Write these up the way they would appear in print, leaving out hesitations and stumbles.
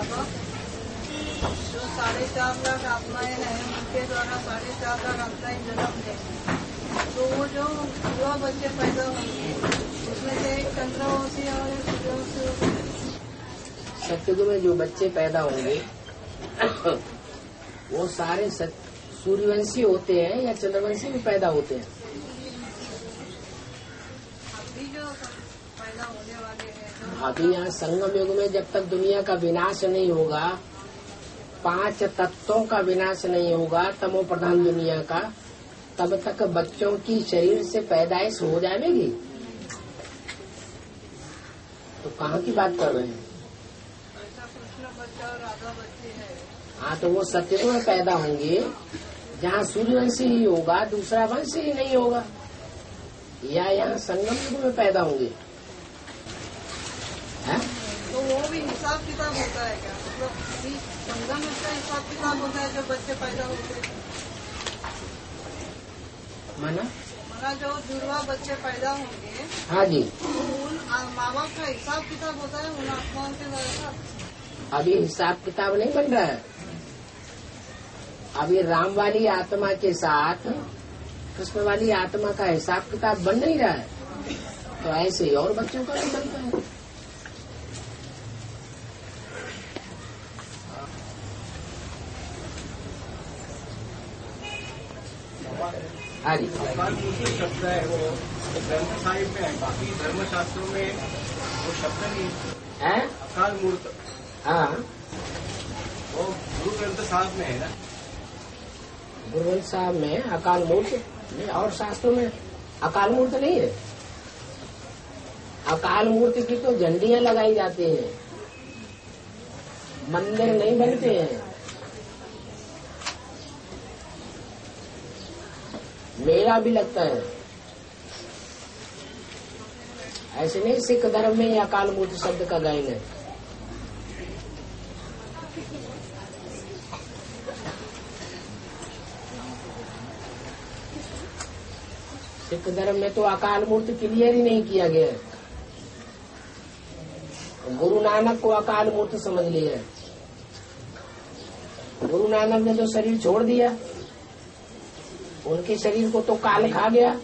बाबा, जो 4.5 लाख आत्माएं हैं उनके द्वारा 4.5 लाख आत्माएं जन्म लेंगी, तो वो जो युवा बच्चे पैदा होंगे उसमें से एक चंद्रवंशी और एक सूर्यवंशी होंगे। सतयुग में जो बच्चे पैदा होंगे वो सारे सूर्यवंशी होते हैं या चंद्रवंशी भी पैदा होते हैं? अभी जो पैदा होने वाले हैं अभी यहाँ संगम युग में जब तक दुनिया का विनाश नहीं होगा, 5 तत्वों का विनाश नहीं होगा, तमो प्रधान दुनिया का, तब तक बच्चों की शरीर से पैदाइश हो जाएगी। तो कहाँ की बात कर रहे हैं? ऐसा कृष्ण बच्चा और राधा बच्चे है। हाँ, तो वो सतयुग में पैदा होंगे जहाँ सूर्यवंशी ही होगा, दूसरा वंश ही नहीं होगा, या यहाँ संगम युग में पैदा होंगे? है? तो वो भी हिसाब किताब होता है क्या? मतलब संगम युग का हिसाब किताब होता है जो बच्चे पैदा होते हैं? माना जो जुड़वा बच्चे पैदा होंगे, हाँ जी, उन माँ बाप का हिसाब किताब होता है उन आत्माओं के द्वारा। अभी हिसाब किताब नहीं बन रहा है। अभी राम वाली आत्मा के साथ कृष्ण वाली आत्मा का हिसाब किताब बन नहीं रहा है, तो ऐसे ही और बच्चों का भी बनता है। हाँ जी, अकाल मूर्ति शब्द है वो ग्रंथ साहिब में है, बाकी धर्मशास्त्रों में वो शब्द नहीं है। अकाल मूर्त, हाँ, वो गुरु ग्रंथ साहिब में है ना। गुरु ग्रंथ साहब में अकाल मूर्त नहीं, और शास्त्रों में अकाल मूर्त नहीं है। अकाल मूर्ति की तो झंडियां लगाई जाती हैं, मंदिर नहीं बनते हैं, मेला भी लगता है। ऐसे नहीं सिख धर्म में अकाल मूर्ति शब्द का गायन है। सिख धर्म में तो अकाल मूर्ति क्लियर ही नहीं किया गया है। गुरु नानक को अकाल मूर्ति समझ लिया है। गुरु नानक ने जो शरीर छोड़ दिया, उनके शरीर को तो काल खा गया।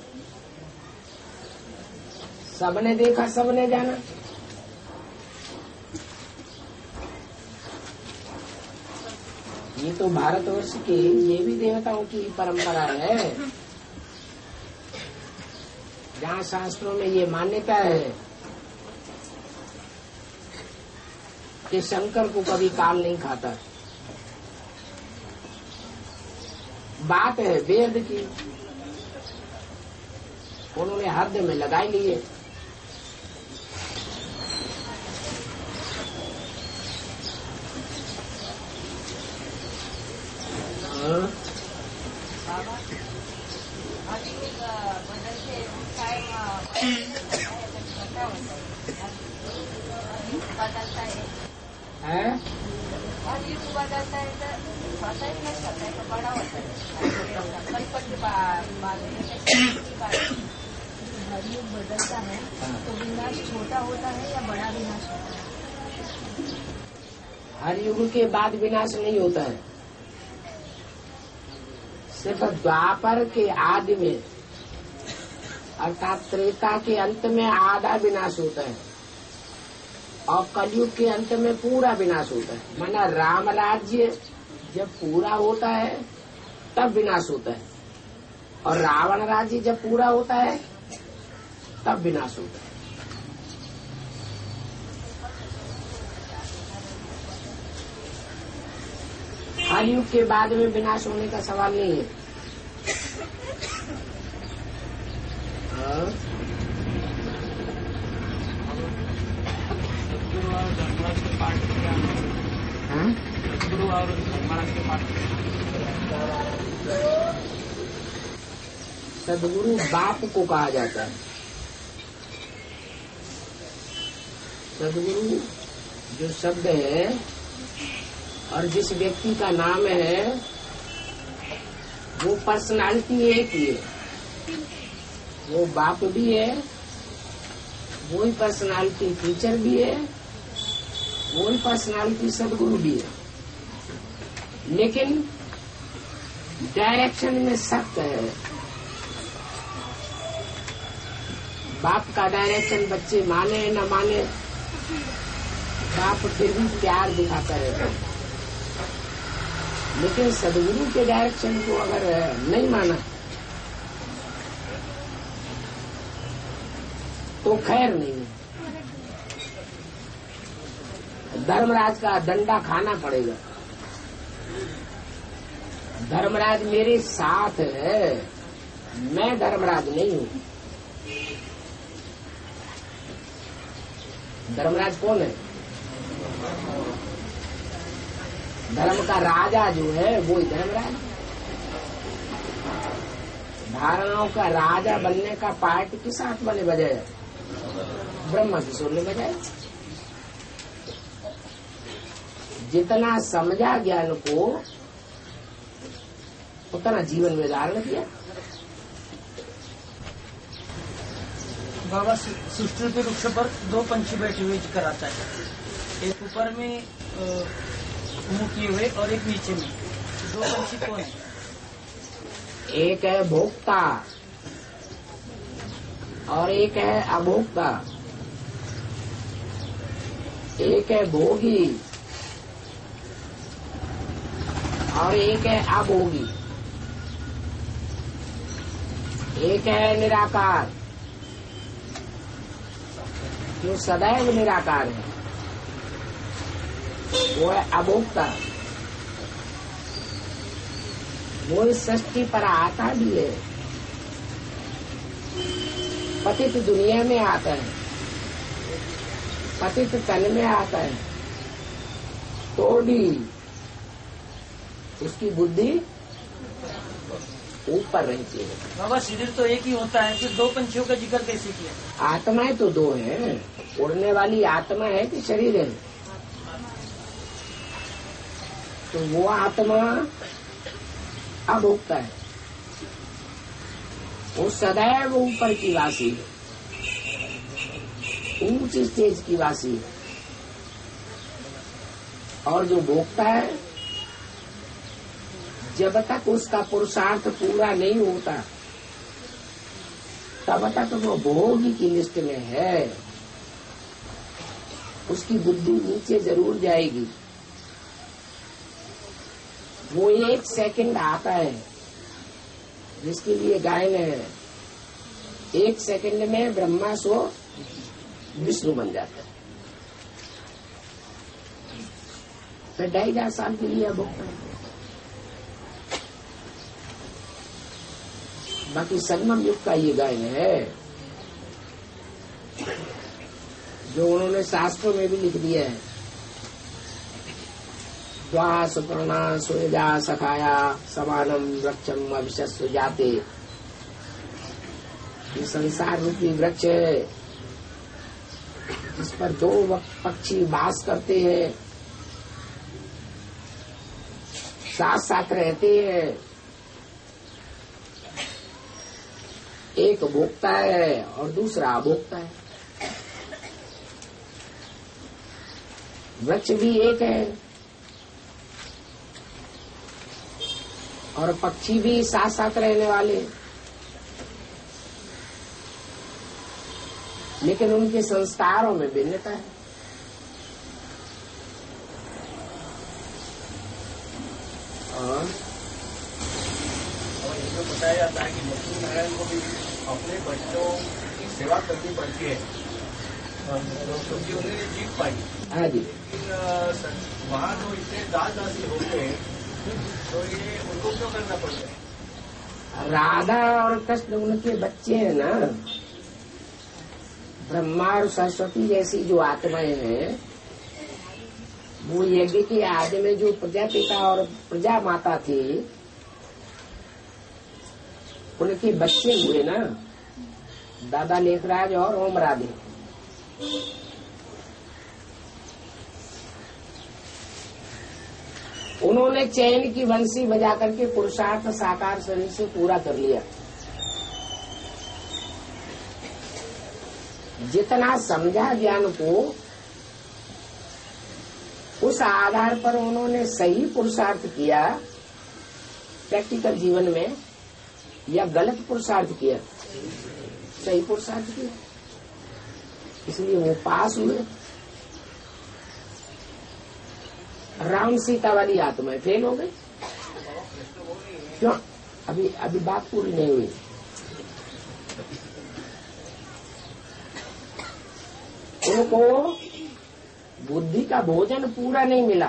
सबने देखा, सबने जाना। ये तो भारतवर्ष की, ये भी देवताओं की परंपरा है, जहाँ शास्त्रों में ये मान्यता है कि शंकर को कभी काल नहीं खाता। बात है वेद की, उन्होंने हृदय में लगाई लिए। है और ये बदलता है तो छोटा ही नहीं करता है, तो बड़ा होता है। बचपन के बाद हरियुग बदलता है तो विनाश छोटा होता है या बड़ा विनाश होता है? हर युग के बाद विनाश नहीं होता है। सिर्फ द्वापर के आदि में अर्थात त्रेता के अंत में आधा विनाश होता है, और कलयुग के अंत में पूरा विनाश होता है। माना राम राज्य जब पूरा होता है तब विनाश होता है, और रावण राज्य जब पूरा होता है तब विनाश होता है। हर युग के बाद में विनाश होने का सवाल नहीं है। सदगुरु और धर्मराज के पाठ। सदगुरु बाप को कहा जाता है। सदगुरु जो शब्द है और जिस व्यक्ति का नाम है वो पर्सनालिटी एक ही है। वो बाप भी है, वो ही पर्सनालिटी टीचर भी है, वही पर्सनालिटी सदगुरु भी है, लेकिन डायरेक्शन में सख्त है। बाप का डायरेक्शन बच्चे माने न माने, बाप फिर भी प्यार दिखाता रहता है। लेकिन सदगुरु के डायरेक्शन को अगर नहीं माना तो खैर नहीं है। धर्मराज का डंडा खाना पड़ेगा। धर्मराज मेरे साथ है, मैं धर्मराज नहीं हूं। धर्मराज कौन है? धर्म का राजा जो है वो ही धर्मराज। धारणाओं का राजा बनने का पार्ट किस आत्मा ने बजाया? ब्रह्मा किशोर ने बजाया। जितना समझा ज्ञान को उतना जीवन में धारण किया। बाबा सृष्टि के वृक्ष पर दो पंछी बैठे हुए जिक्र आता है, एक ऊपर में मुंह किए हुए और एक नीचे में। दो पंछी कौन है? एक है भोक्ता और एक है अभोक्ता। एक है भोगी और एक है अभोगी। एक है निराकार जो सदैव निराकार है, वो है अभोक्ता। वो इस सृष्टि पर आता भी है, पतित दुनिया में आता है, पतित तन में आता है, तो भी उसकी बुद्धि ऊपर रहती है। बाबा शरीर तो एक ही होता है, फिर दो पंछियों का जिक्र कैसे किया? आत्माएं तो दो हैं। उड़ने वाली आत्मा है कि शरीर है? तो वो आत्मा अभोक्ता है, वो सदैव ऊपर की वासी है, ऊंची स्टेज की वासी है। और जो भोक्ता है, जब तक उसका पुरुषार्थ पूरा नहीं होता तब तक वो भोगी की लिस्ट में है। उसकी बुद्धि नीचे जरूर जाएगी। वो एक सेकंड आता है जिसके लिए गायन है, एक सेकंड में ब्रह्मा सो विष्णु बन जाता है। फिर 2,500 साल के लिए भोक्ता है। बाकी संगम युग का ये गायन है जो उन्होंने शास्त्रों में भी लिख दिया है। द्वा सुपर्णा सुजा सखाया समानम वृक्षम अभिशस्व जाते। ये संसार रूपी वृक्ष है जिस पर दो पक्षी वास करते हैं, साथ साथ रहते हैं। एक भोक्ता है और दूसरा अभोक्ता है। वृक्ष भी एक है और पक्षी भी साथ साथ रहने वाले, लेकिन उनके संस्कारों में भिन्नता है। और ये बताया जाता है कि लक्ष्मी नारायण को भी अपने बच्चों की सेवा करनी पड़ती है क्योंकि उन्होंने जीत पाई। हाँ जी। लेकिन वहाँ तो इतने दास दासी हो गए तो ये उनको क्यों करना पड़ता है? राधा और कृष्ण उनके बच्चे हैं ना। ब्रह्मा और सरस्वती जैसी जो आत्माएं हैं वो यज्ञ के आदि में जो प्रजापिता और प्रजा माता थी उनके बच्चे हुए ना, दादा लेखराज और ओम राधे। उन्होंने चैन की बंसी बजा करके पुरुषार्थ साकार शरीर से पूरा कर लिया। जितना समझा ज्ञान को उस आधार पर उन्होंने सही पुरुषार्थ किया प्रैक्टिकल जीवन में या गलत पुरुषार्थ किया? सही पुरुषार्थ किया, इसलिए वो पास हुए। राम सीता वाली आत्माएं फेल हो गई। क्यों? अभी बात पूरी नहीं हुई। उनको बुद्धि का भोजन पूरा नहीं मिला,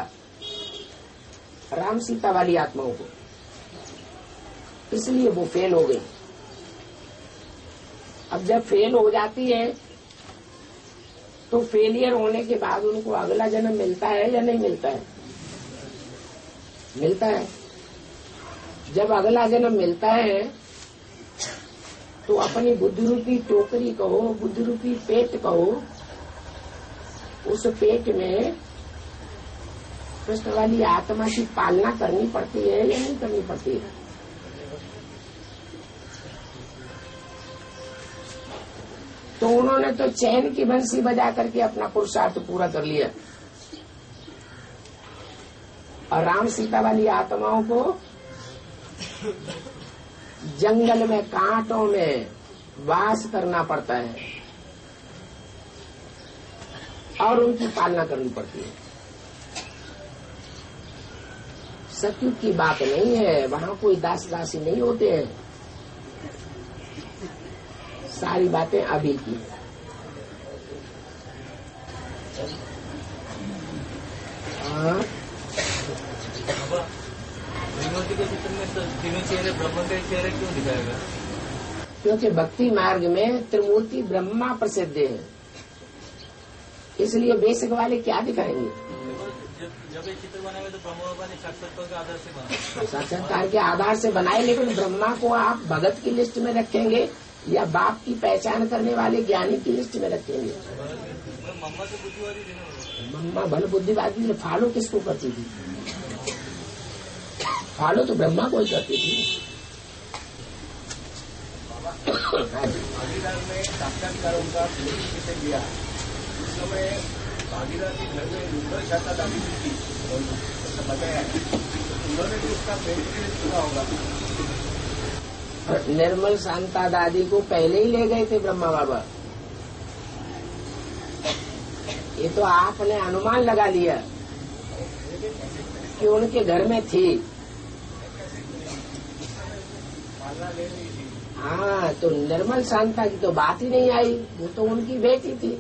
राम सीता वाली आत्माओं को, इसलिए वो फेल हो गई। अब जब फेल हो जाती है तो फेलियर होने के बाद उनको अगला जन्म मिलता है या नहीं मिलता है? मिलता है। जब अगला जन्म मिलता है तो अपनी बुद्धि रूपी टोकरी कहो, बुद्धि रूपी पेट कहो, उस पेट में कृष्ण वाली आत्मा की पालना करनी पड़ती है या नहीं करनी पड़ती है? तो उन्होंने तो चैन की बंसी बजा करके अपना पुरुषार्थ पूरा कर लिया, और राम सीता वाली आत्माओं को जंगल में कांटों में वास करना पड़ता है और उनकी पालना करनी पड़ती है। सतयुग की बात नहीं है, वहां कोई दास दासी नहीं होते हैं। सारी बातें अभी की। विनोदी के चित्र में तो तीनों चेहरे ब्रह्म के चेहरे क्यों दिखाएगा? क्योंकि भक्ति मार्ग में त्रिमूर्ति ब्रह्मा प्रसिद्ध है, इसलिए बेसिक वाले क्या दिखाएंगे? जब ये चित्र बनाएंगे तो ब्रह्मा बाबा ने साक्षात्कार के आधार से बनाया। साक्षात्कार के आधार से बनाए, लेकिन ब्रह्मा को आप भगत की लिस्ट में रखेंगे या बाप की पहचान करने वाले ज्ञानी की लिस्ट में रखेंगे? मम्मा तो बुद्धिवादी थी ना। मम्मा भले बुद्धिवादी, फॉलो किसको करती थी? फॉलो तो ब्रह्मा को ही करती थी। भागीदार में साक्षात्कार उनका से लिया, उस समय भागीदार के घर में रुद्र शाखा दादी थी, बताया उन्होंने भी उसका पेट सुना होगा। निर्मल शांता दादी को पहले ही ले गए थे ब्रह्मा बाबा। ये तो आपने अनुमान लगा लिया कि उनके घर में थी। हाँ, तो निर्मल शांता की तो बात ही नहीं आई, वो तो उनकी बेटी थी।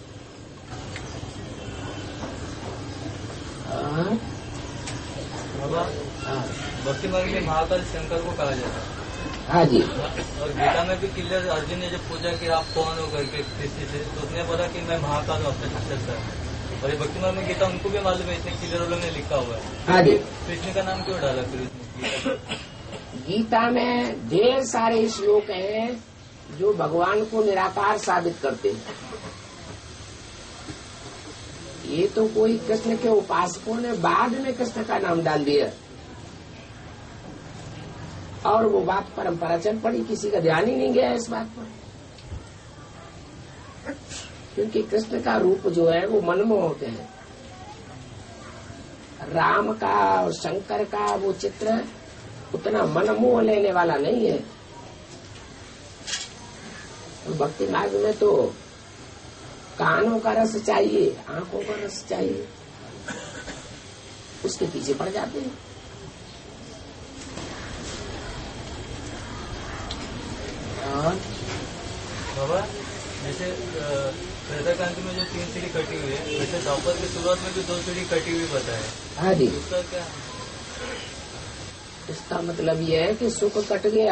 भक्ति मार्ग में महाकाल शंकर को कहा जाता है। हाँ जी। और गीता में भी क्लियर, अर्जुन ने जब पूछा कि आप कौन हो करके कृष्ण से, तो उसने बोला कि मैं महाकाल हूँ, अपने सक्सेसर। और ये भक्ति मार्ग में गीता उनको भी मालूम है, इसलिए क्लियर उन्होंने ने लिखा हुआ है। हाँ जी। कृष्ण का नाम क्यों डाला फिर उसने? गीता में ढेर सारे श्लोक हैं जो भगवान को निराकार साबित करते हैं। ये तो कोई कृष्ण के उपासकों ने बाद में कृष्ण का नाम डाल दिया और वो बात परंपरा चल पड़ी, किसी का ध्यान ही नहीं गया इस बात पर। क्योंकि कृष्ण का रूप जो है वो मनमोहक है। राम का और शंकर का वो चित्र उतना मनमोह लेने वाला नहीं है। तो भक्ति मार्ग में तो कानों का रस चाहिए, आंखों का रस चाहिए, उसके पीछे पड़ जाते हैं। बाबा, जैसे प्रजाकांत में जो 3 सीढ़ी कटी हुई है, वैसे द्वापर की शुरुआत में भी 2 सीढ़ी कटी हुई बताए। हाँ जी। उसका क्या? इसका मतलब ये है कि सुख कट गया।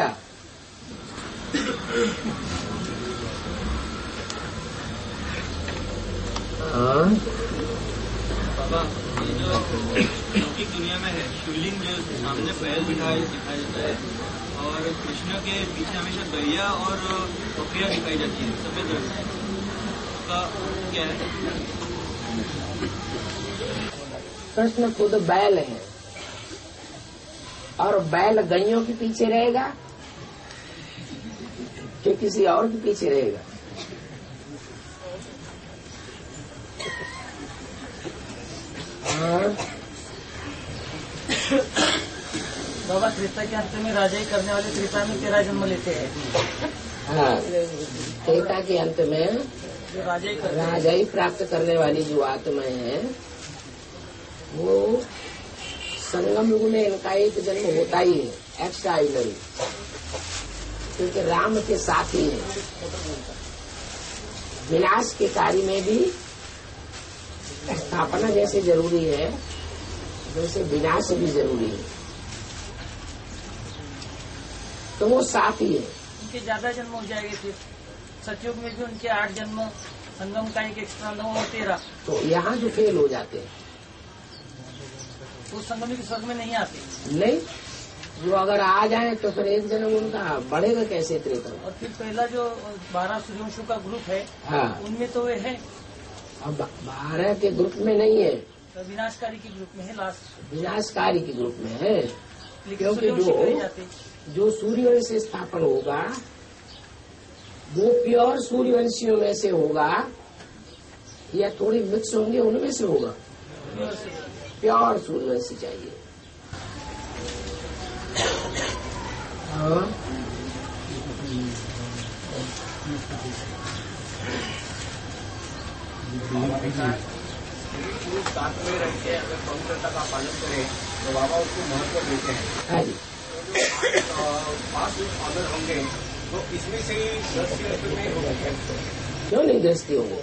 हाँ बाबा, ये जो लौकिक दुनिया में है, शिवलिंग जो सामने पैर दिखाया जाता है और कृष्ण के पीछे हमेशा गैया और बकरियां दिखाई जाती है सफेद रंग का, क्या है? कृष्ण खुद बैल है और बैल गैयों के पीछे रहेगा कि किसी और के पीछे रहेगा? हाँ, बाबा त्रेता के अंत में राजा ही करने वाले त्रेता में 13 जन्म लेते हैं। हाँ, त्रेता के अंत में जो राजा ही राजा ही प्राप्त करने वाली जो आत्माएं हैं वो संगम युग में इनका एक जन्म होता ही है एक्स्ट्रा ऑर्डिनरी, क्योंकि राम के साथ ही है। विनाश के कार्य में भी स्थापना जैसे जरूरी है वैसे विनाश भी जरूरी है, तो वो साथ ही है। उनके ज्यादा जन्म हो जाएंगे फिर सतयुग में भी उनके 8 जन्म, संगम का एक एक्स्ट्रा 9 और 13। तो यहाँ जो फेल हो जाते हैं वो संगम के स्वर्ग में नहीं आते। नहीं, जो अगर आ जाए तो फिर एक जन्म उनका बढ़ेगा कैसे त्रेता। और फिर पहला जो 12 सूर्यवंशों का ग्रुप है, हाँ, उनमें तो वे है, अब 12 के ग्रुप में नहीं है, तो विनाशकारी के ग्रुप में है लास्ट। विनाशकारी के ग्रुप में है। लेकिन क्योंकि सूर्यवंशी करे जाते। जो सूर्यवंश से स्थापन होगा वो प्योर सूर्यवंशियों में से होगा या थोड़ी मिक्स होंगे उनमें से होगा? प्योर सूर्यवंशी चाहिए। हाँ, साथ में रह के अगर पवित्रता का पालन करें तो बाबा उसको महत्व देते हैं। हाँ जी, 5 ऑर्डर होंगे तो इसमें से 10 में होंगे। क्यों नहीं दृष्टि होंगे?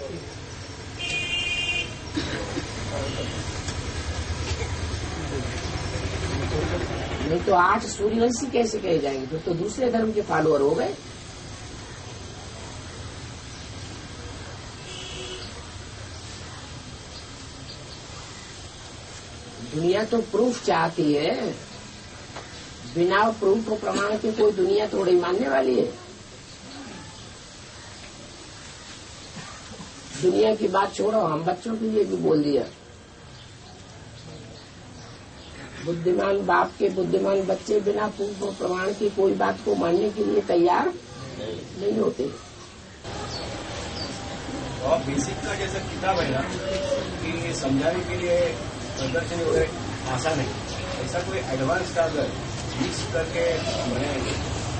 नहीं तो 8 सूर्यवंशी कैसे कहे जाएंगे? फिर तो दूसरे धर्म के फॉलोअर हो गए। दुनिया तो प्रूफ चाहती है, बिना प्रूफ और प्रमाण के कोई दुनिया थोड़ी मानने वाली है। दुनिया की बात छोड़ो, हम बच्चों के लिए भी बोल दिया, बुद्धिमान बाप के बुद्धिमान बच्चे बिना प्रूफ और प्रमाण की कोई बात को मानने के लिए तैयार नहीं होते। और बेसिक का जैसा किताब है ना कि समझाने के लिए प्रदर्शन वगैरह आसान है, ऐसा कोई एडवांस का अगर मिक्स करके बनाएंगे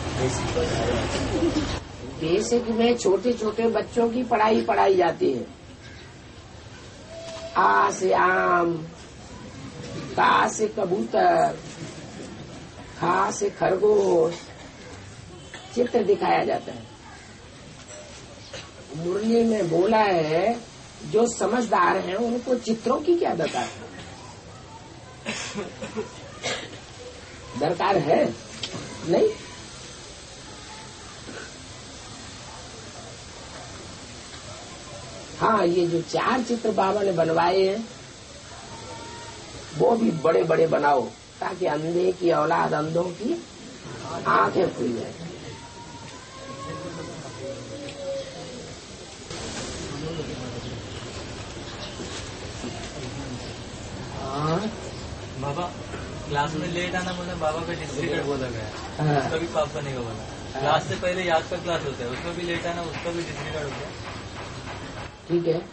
बेसिक में छोटे छोटे बच्चों की पढ़ाई जाती है। आ से आम, का से कबूतर, खा से खरगोश, चित्र दिखाया जाता है। मुरली में बोला है जो समझदार हैं उनको चित्रों की क्या दरकार है? दरकार है नहीं। हाँ, ये जो 4 चित्र बाबा ने बनवाए हैं वो भी बड़े बड़े बनाओ ताकि अंधे की औलाद अंधों की आंखें खुल जाए। बाबा क्लास में लेट आना बोला, बाबा का डिस्ट्रिक्ट बोला गया, हाँ। उसका भी पाप बनेगा बोला। क्लास से पहले याद का क्लास होता है, उसमें भी लेट आना, उसका भी डिस्ट्रिक्ट होता है। ठीक है।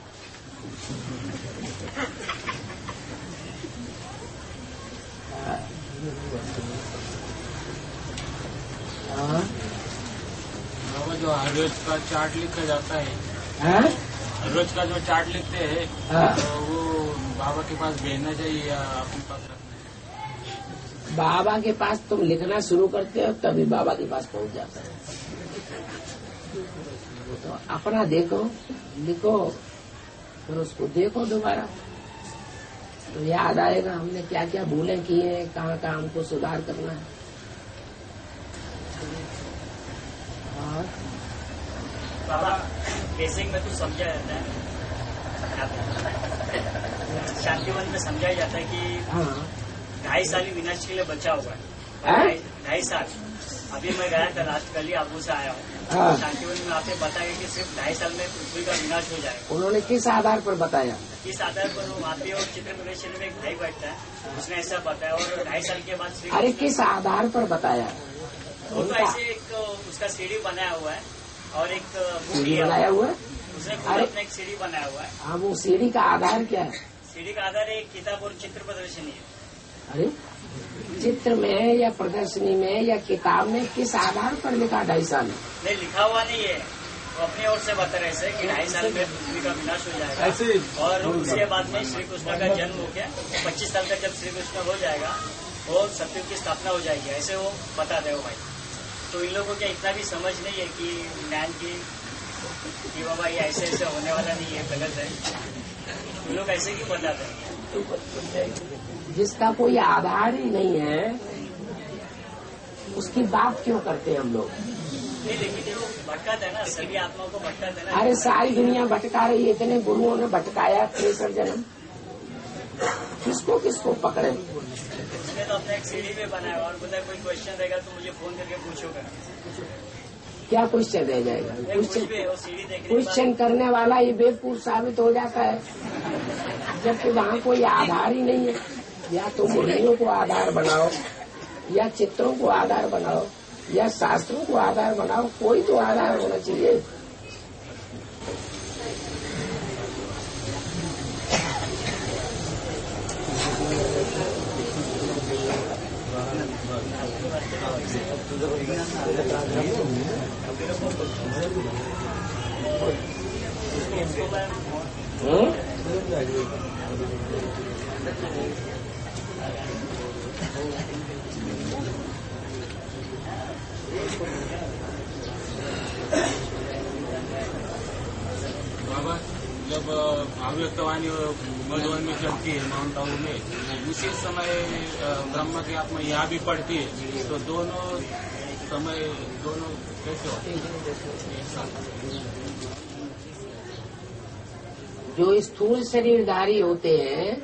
हाँ, बाबा जो हर रोज का चार्ट लिखा जाता है, हाँ? हर रोज का जो चार्ट लिखते हैं हाँ। तो वो बाबा के पास भेजना चाहिए या अपने पास रखना है? बाबा के पास तुम लिखना शुरू करते हो तभी बाबा के पास पहुंच जाता है। तो अपना देखो, लिखो, फिर उसको देखो दोबारा तो याद आएगा हमने क्या क्या भूलें की हैं, कहाँ कहाँ हमको सुधार करना है। और बाबा बेसिक में तो समझा जाता है, शांतिवन में समझाया जाता है कि हाँ, 2.5 साल ही विनाश के लिए बचा हुआ है। हैं? 2.5 साल। अभी मैं गया था लास्ट कल ही आबू से आया हाँ। हूँ। शांतिवन में आपने बताया कि सिर्फ 2.5 साल में पृथ्वी का विनाश हो जाएगा। उन्होंने किस आधार पर बताया? इस आधार पर वो वहाँ पे और चित्र प्रदर्शन में एक भाई बैठता है, उसने ऐसा बताया। और 2.5 साल के बाद अरे किस आधार पर बताया? वो तो ऐसे एक उसका सीढ़ी बनाया हुआ है और एक बुक सीढ़ी लिया बनाया हुआ है? उसने खुद अरे- अपना एक सीढ़ी बनाया हुआ है। हाँ, वो सीढ़ी का आधार क्या है? सीढ़ी का आधार एक किताब और चित्र प्रदर्शनी है। अरे चित्र में या प्रदर्शनी में या किताब में किस आधार पर लिखा 2.5 साल? नहीं, लिखा हुआ नहीं है, वो अपनी ओर से बता रहे हैं कि 2.5 साल में पृथ्वी का विनाश हो जाएगा ऐसे और उसके बाद में श्री कृष्ण का जन्म हो गया, 25 साल का जब श्री कृष्ण हो जाएगा वो सत्युग की स्थापना हो जाएगी, ऐसे वो बताते हो भाई। तो इन लोगों को क्या इतना भी समझ नहीं है कि ज्ञान की कि बाबा ये ऐसे ऐसे होने वाला नहीं है, गलत है, इन लोग ऐसे क्यों बताते हैं? जिसका कोई आधार ही नहीं है उसकी बात क्यों करते हैं हम लोग? नहीं, लेकिन वो भटकाते हैं ना, सभी आत्माओं को भटकाते हैं ना। अरे सारी दुनिया भटका रही है, इतने गुरुओं ने भटकाया 63 जन्म, किसको किसको पकड़े? उसने तो अपना एक सीढ़ी पे बनाया और बोला कोई क्वेश्चन रहेगा तो मुझे फोन करके पूछोगा। क्या क्वेश्चन रह जाएगा? कुछ भी वो सीढ़ी देखने क्वेश्चन करने वाला ये बेवकूफ साबित हो जाता है, जबकि वहाँ कोई आधार ही नहीं है। या तो मुनियों को आधार बनाओ, या चित्रों को आधार बनाओ, या शास्त्रों को आधार बनाओ, कोई तो आधार होना चाहिए। बाबा जब अव्यक्तवाणी मधुवन में चलती है माउंट आबू में, उसी समय ब्रह्म की आत्मा यहाँ भी पढ़ती है, तो दोनों समय दोनों कैसे होते हैं? जो स्थूल शरीरधारी होते हैं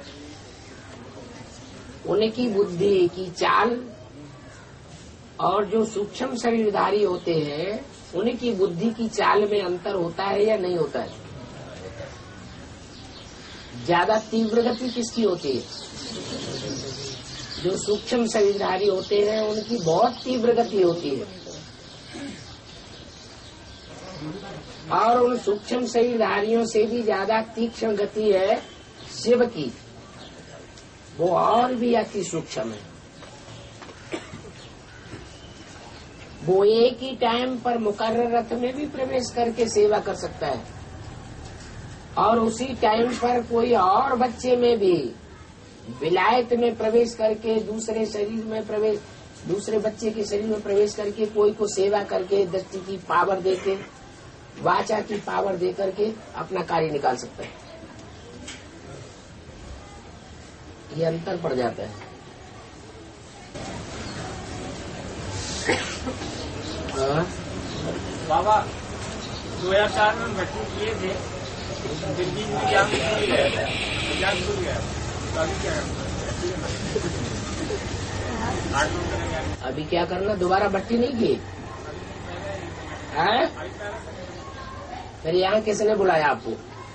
उनकी बुद्धि की चाल और जो सूक्ष्म शरीरधारी होते हैं उनकी बुद्धि की चाल में अंतर होता है या नहीं होता है? ज्यादा तीव्र गति किसकी होती है? जो सूक्ष्म शरीरधारी होते हैं उनकी बहुत तीव्र गति होती है, और उन सूक्ष्म शरीरधारियों से भी ज्यादा तीक्ष्ण गति है शिव की, वो और भी अति सूक्ष्म है। वो एक ही टाइम पर मुकर्रर रथ में भी प्रवेश करके सेवा कर सकता है, और उसी टाइम पर कोई और बच्चे में भी विलायत में प्रवेश करके दूसरे शरीर में प्रवेश, दूसरे बच्चे के शरीर में प्रवेश करके कोई को सेवा करके दृष्टि की पावर देके, वाचा की पावर दे करके अपना कार्य निकाल सकता है। ये अंतर पड़ जाता है। बाबा 2004 में भर्ती किए थे, दिल्ली में एग्जाम छूट गया, तो अभी क्या करना? अभी क्या करना? दोबारा भर्ती नहीं की है? फिर यहाँ किसने बुलाया आपको?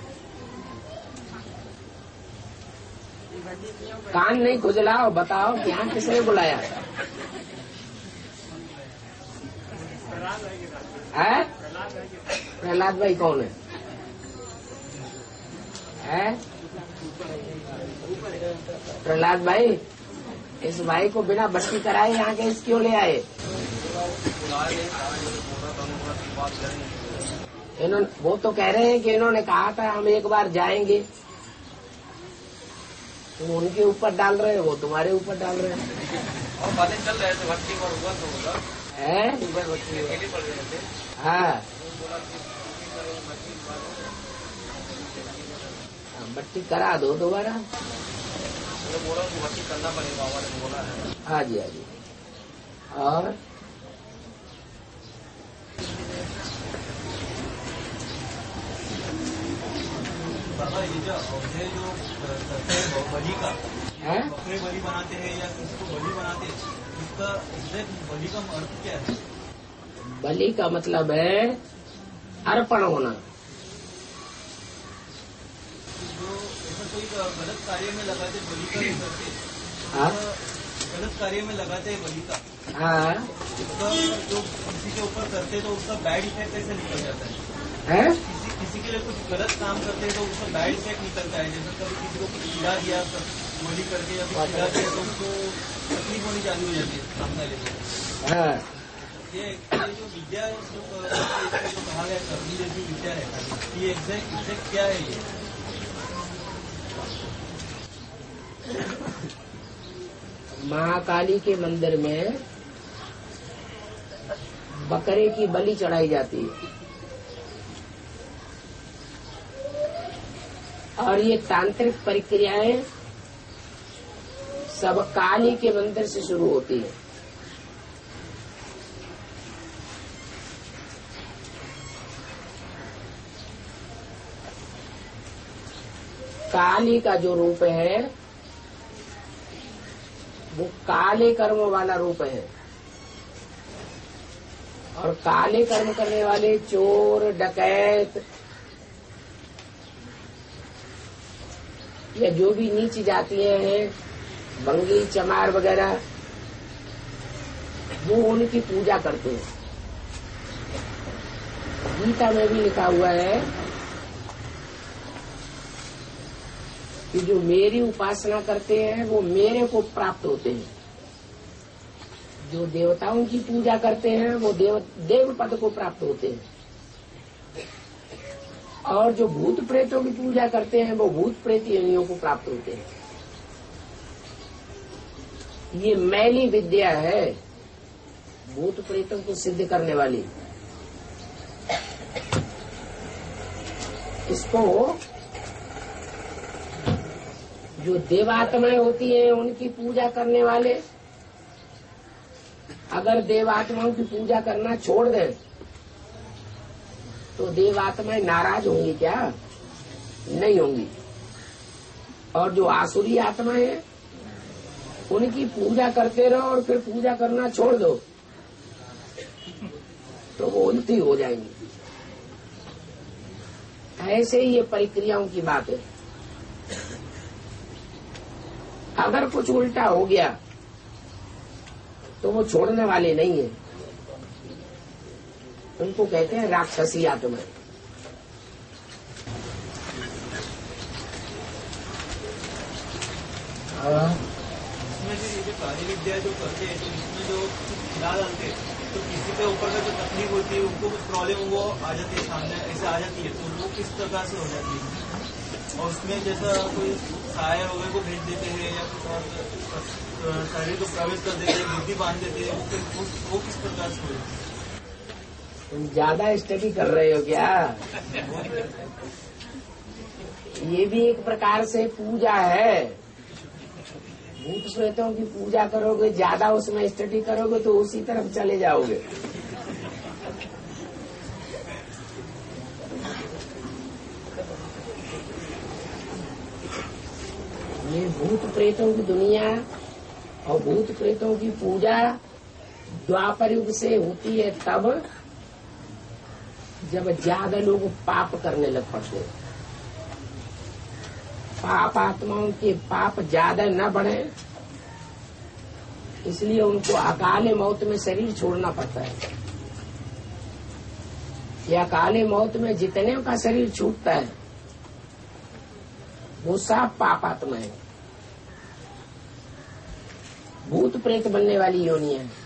कान नहीं खुजलाओ, बताओ यहाँ किसने बुलाया है? प्रहलाद भाई कौन है? प्रहलाद भाई, इस भाई को बिना भर्ती कराए यहाँ के क्यों ले आए? इन्होंने, वो तो कह रहे हैं कि इन्होंने कहा था हम एक बार जाएंगे, तुम उनके ऊपर डाल रहे हो, वो तुम्हारे ऊपर डाल रहे हैं। और बातें चल रहे थे भर्ती और हुआ तो होगा है? अकेले पड़ रहे थे। हाँ, भर्ती करा दो दोबारा। बोला तो भर्ती करना पड़ेगा, बाबा ने बोला है। हाँ जी, हाँ जी। और बाबा ये जो औषधि जो करते हैं बलि का, है? बकरे बलि बनाते हैं या किसको बलि बनाते हैं, इसका बलि का अर्थ क्या है? बलि का मतलब है अर्पण होना। जो ऐसा कोई गलत कार्य में लगाते बलि का नहीं करते, हाँ? गलत कार्य में लगाते हैं बलि का, हाँ, उसका जो किसी के ऊपर करते तो उसका बैड इफेक्ट कैसे निकल जाता है? है? किसी के लिए कुछ गलत काम करते हैं तो उसका बैड इफेक्ट निकलता है। जैसे कभी किसी को कुछ खिला दिया गोली करके या कुछ खिला दिया तो उसको तकलीफ होनी चालू हो जाती है सामने लेके। हाँ, ये जो विद्या जो कहा गया करनी जैसी विद्या है, ये एग्जैक्ट क्या है ये? महाकाली के मंदिर में बकरे की बलि चढ़ाई जाती है और ये तांत्रिक प्रक्रियाएं सब काली के मंदिर से शुरू होती है। काली का जो रूप है वो काले कर्म वाला रूप है और काले कर्म करने वाले चोर, डकैत या जो भी नीच जातियां हैं, बंगी, चमार वगैरह, वो उनकी पूजा करते हैं। गीता में भी लिखा हुआ है कि जो मेरी उपासना करते हैं वो मेरे को प्राप्त होते हैं, जो देवताओं की पूजा करते हैं वो देव पद को प्राप्त होते हैं, और जो भूत प्रेतों की पूजा करते हैं वो भूत प्रेत योनियों को प्राप्त होते हैं। ये मैली विद्या है भूत प्रेतों को सिद्ध करने वाली। इसको जो देवात्माएं होती हैं उनकी पूजा करने वाले अगर देवात्माओं की पूजा करना छोड़ दें तो देवात्माएं नाराज होंगी क्या? नहीं होंगी। और जो आसुरी आत्माएं हैं उनकी पूजा करते रहो और फिर पूजा करना छोड़ दो तो वो उल्टी हो जाएंगी। ऐसे ही ये प्रक्रियाओं की बात है। अगर कुछ उल्टा हो गया तो वो छोड़ने वाले नहीं है। उनको कहते हैं राक्षसी आत्मा। इसमें जो ये जो कार्य विद्या जो करते हैं तो इसमें जो खिला डालते हैं तो किसी के ऊपर का जो तकलीफ होती है उनको कुछ प्रॉब्लम वो आ जाती है, सामने ऐसे आ जाती है तो वो किस प्रकार से हो जाती है? और उसमें जैसा कोई साया वगैरह को भेज देते हैं या कुछ और शरीर को प्रवेश कर देते हैं, बुद्धि बांध देते हैं, वो किस प्रकार से हो जाती है? तुम ज्यादा स्टडी कर रहे हो क्या? ये भी एक प्रकार से पूजा है। भूत प्रेतों की पूजा करोगे, ज्यादा उसमें स्टडी करोगे तो उसी तरफ चले जाओगे। ये भूत प्रेतों की दुनिया और भूत प्रेतों की पूजा द्वापर युग से होती है तब जब ज्यादा लोग पाप करने लग पड़ते हैं। पाप आत्माओं के पाप ज्यादा न बढ़े इसलिए उनको अकाले मौत में शरीर छोड़ना पड़ता है। या अकाले मौत में जितने का शरीर छूटता है वो सब पाप आत्मा है, भूत प्रेत बनने वाली योनि है।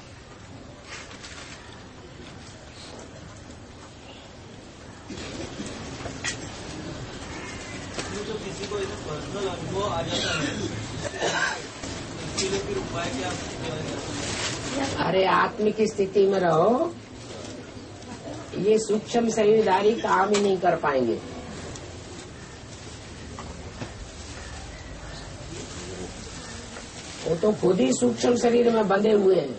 जो किसी को ऐसा पर्सनल अनुभव आ जाता है इसके लिए फिर उपाय क्या? अरे आत्मिक स्थिति में रहो, ये सूक्ष्म शरीरधारी काम ही नहीं कर पाएंगे। वो तो खुद ही सूक्ष्म शरीर में बंधे हुए हैं।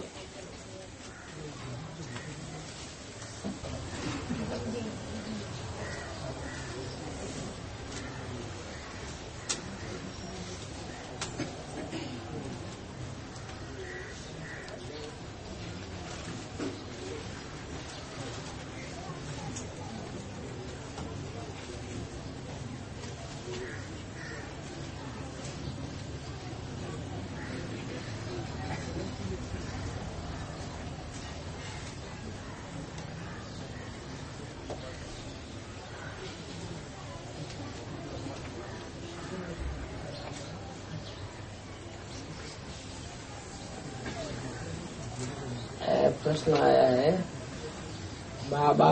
प्रश्न आया है, बाबा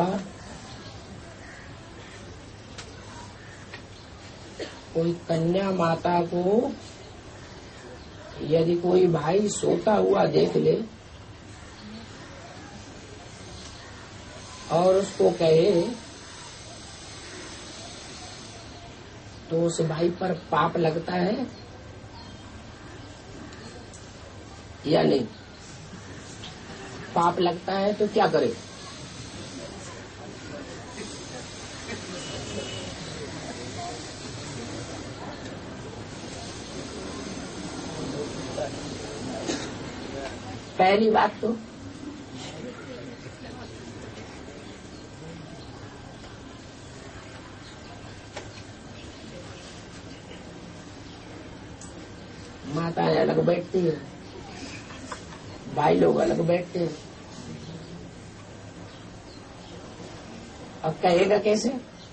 कोई कन्या माता को यदि कोई भाई सोता हुआ देख ले और उसको कहे तो उस भाई पर पाप लगता है या नहीं? पाप लगता है तो क्या करे? पहली बात तो माताएं अलग बैठती है, भाई लोग अलग बैठते हैं। अब कहेगा कैसे?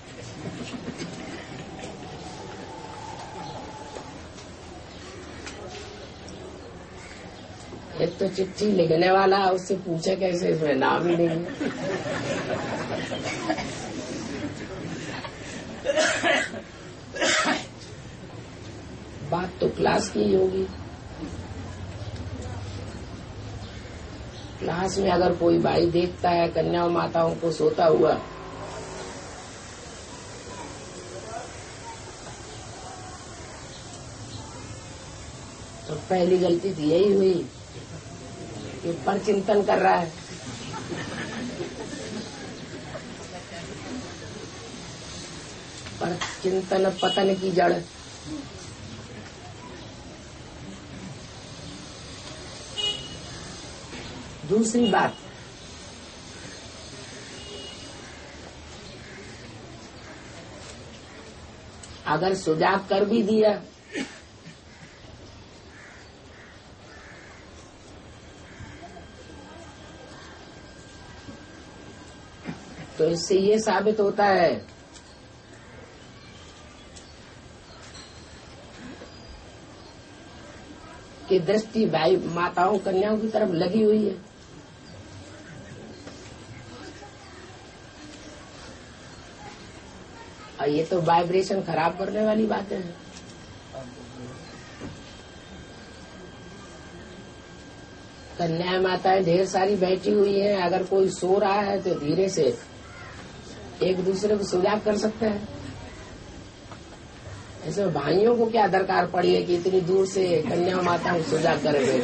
एक तो चिट्ठी लिखने वाला, उससे पूछे कैसे, इसमें नाम ही नहीं है। बात तो क्लास की होगी। क्लास में अगर कोई भाई देखता है कन्या माताओं को सोता हुआ, तो पहली गलती तो यही हुई कि पर चिंतन कर रहा है। पर चिंतन पतन की जड़। दूसरी बात, अगर सुजाग कर भी दिया तो इससे ये साबित होता है कि दृष्टि भाई माताओं कन्याओं की तरफ लगी हुई है। और ये तो वाइब्रेशन खराब करने वाली बातें हैं। कन्या माताएं ढेर सारी बैठी हुई हैं, अगर कोई सो रहा है तो धीरे से एक दूसरे को सुजाग कर सकते हैं। ऐसे भाइयों को क्या दरकार पड़ी है कि इतनी दूर से कन्या माताओं को सुजाग करेंगे?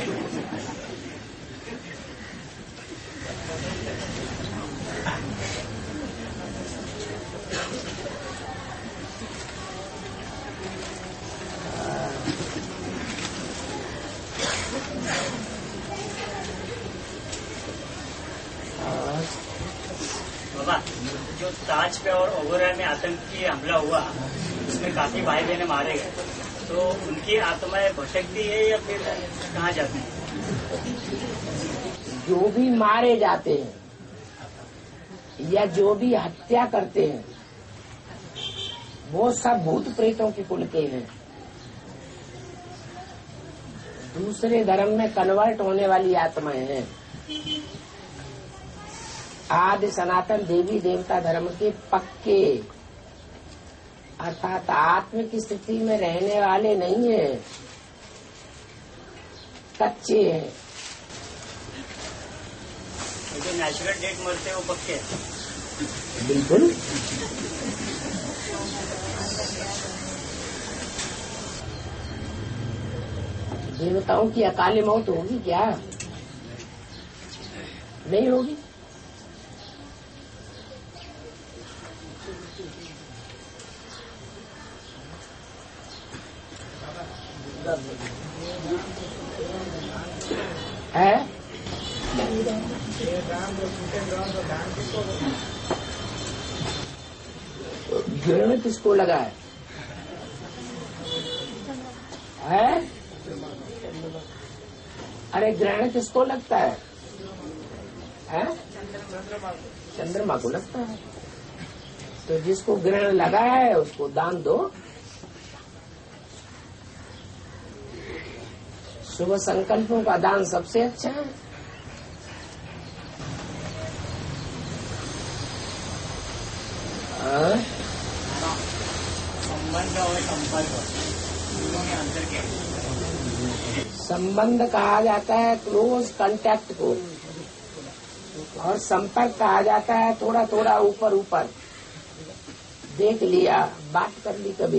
बाबा, जो ताज पे और ओबरा में आतंकी हमला हुआ, उसमें काफी भाई बहने मारे गए, तो उनकी आत्माएं भटकती है या फिर कहाँ जाती है? जो भी मारे जाते हैं या जो भी हत्या करते हैं वो सब भूत प्रेतों के कुल के हैं। दूसरे धर्म में कन्वर्ट होने वाली आत्माएं हैं। आदि सनातन देवी देवता धर्म के पक्के अर्थात आत्म की स्थिति में रहने वाले नहीं है, कच्चे हैं। जो नेचुरल डेथ मरते हैं वो पक्के हैं। बिल्कुल। देवताओं की अकाली मौत होगी क्या? नहीं होगी। है ग्रहण किसको लगा है? अरे ग्रहण किसको लगता है? चंद्रमा को लगता है। तो जिसको ग्रहण लगा है उसको दान दो। शुभ संकल्पों का दान सबसे अच्छा है। संबंध कहा जाता है क्लोज कांटेक्ट को, और संपर्क कहा जाता है थोड़ा थोड़ा ऊपर ऊपर देख लिया, बात कर ली कभी,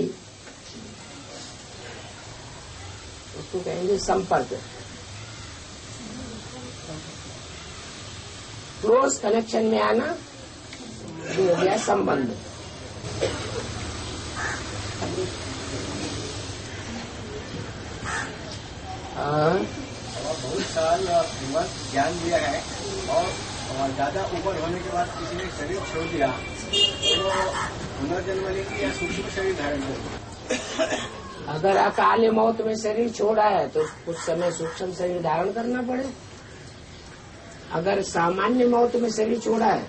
उसको कहेंगे संपर्क। क्लोज कनेक्शन में आना ये हो गया संबंध। बहुत साल दिमाग ज्ञान दिया है और ज्यादा ऊपर होने के बाद किसी ने शरीर छोड़ दिया तो पुनर्जन्म लेगी या सूक्ष्म शरीर धारण करेगी? अगर अकाले मौत में शरीर छोड़ा है तो कुछ समय सूक्ष्म शरीर धारण करना पड़े। अगर सामान्य मौत में शरीर छोड़ा है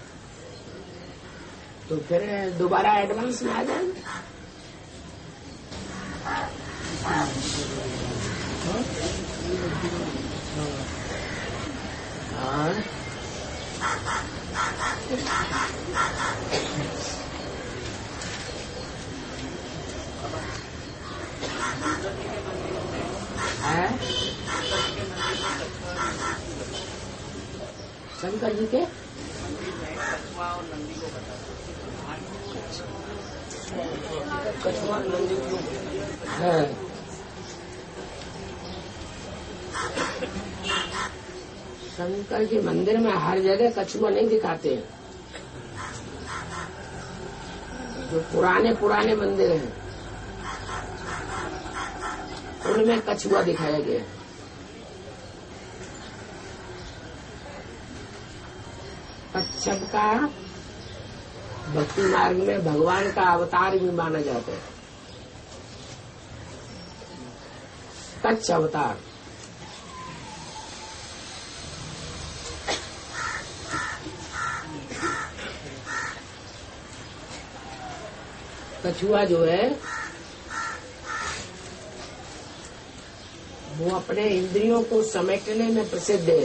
तो फिर दोबारा एडवांस में आ जाएंगे। शंकर जी के कछुआ नंदी हाँ। शंकर के मंदिर में हर जगह कछुआ नहीं दिखाते हैं। जो पुराने पुराने मंदिर हैं उनमें कछुआ दिखाया गया है। कच्छप का भक्ति मार्ग में भगवान का अवतार भी माना जाता है। कच्छ अवतार। कछुआ जो है वो अपने इंद्रियों को समेटने में प्रसिद्ध है।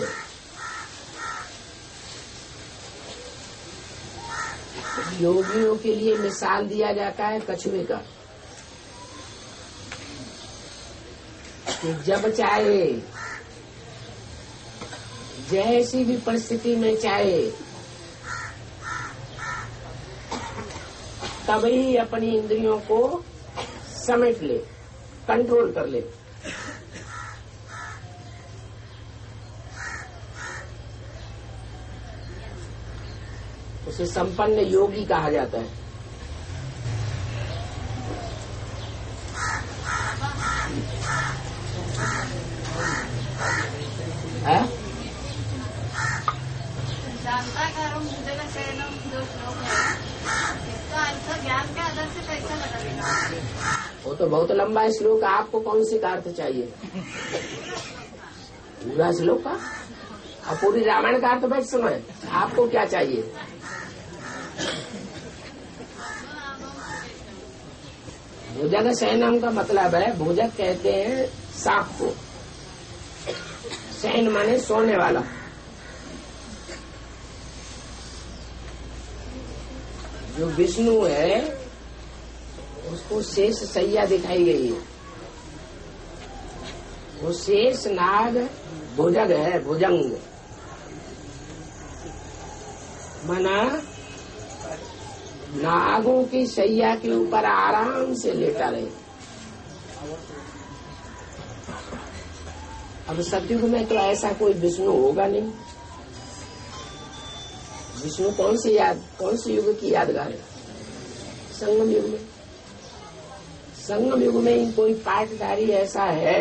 योगियों के लिए मिसाल दिया जाता है कछुए का कि जब चाहे जैसी भी परिस्थिति में चाहे तभी अपनी इंद्रियों को समेट ले, कंट्रोल कर ले। उसे संपन्न योगी कहा जाता है। शांताकारम भुजग शयनम जो श्लोक है इसका अर्थ ज्ञान के आधार से कैसा लगेगा? वो तो बहुत लंबा श्लोक, आपको कौन सी का अर्थ चाहिए? पूरा श्लोक का और पूरी रामायण का अर्थ बैठ सुनो, आपको क्या चाहिए? भुजग शयनम का मतलब है, भुजग कहते हैं सांप को, शयन माने सोने वाला। जो विष्णु है उसको शेष सैया दिखाई गई है। वो शेष नाग भुजग है, भुजंग मना नागों की सैया के ऊपर आराम से लेटा रहे। अब सतयुग में तो ऐसा कोई विष्णु होगा नहीं। विष्णु कौन से युग की यादगार है? संगम युग में। संगम युग में ही कोई पाठधारी ऐसा है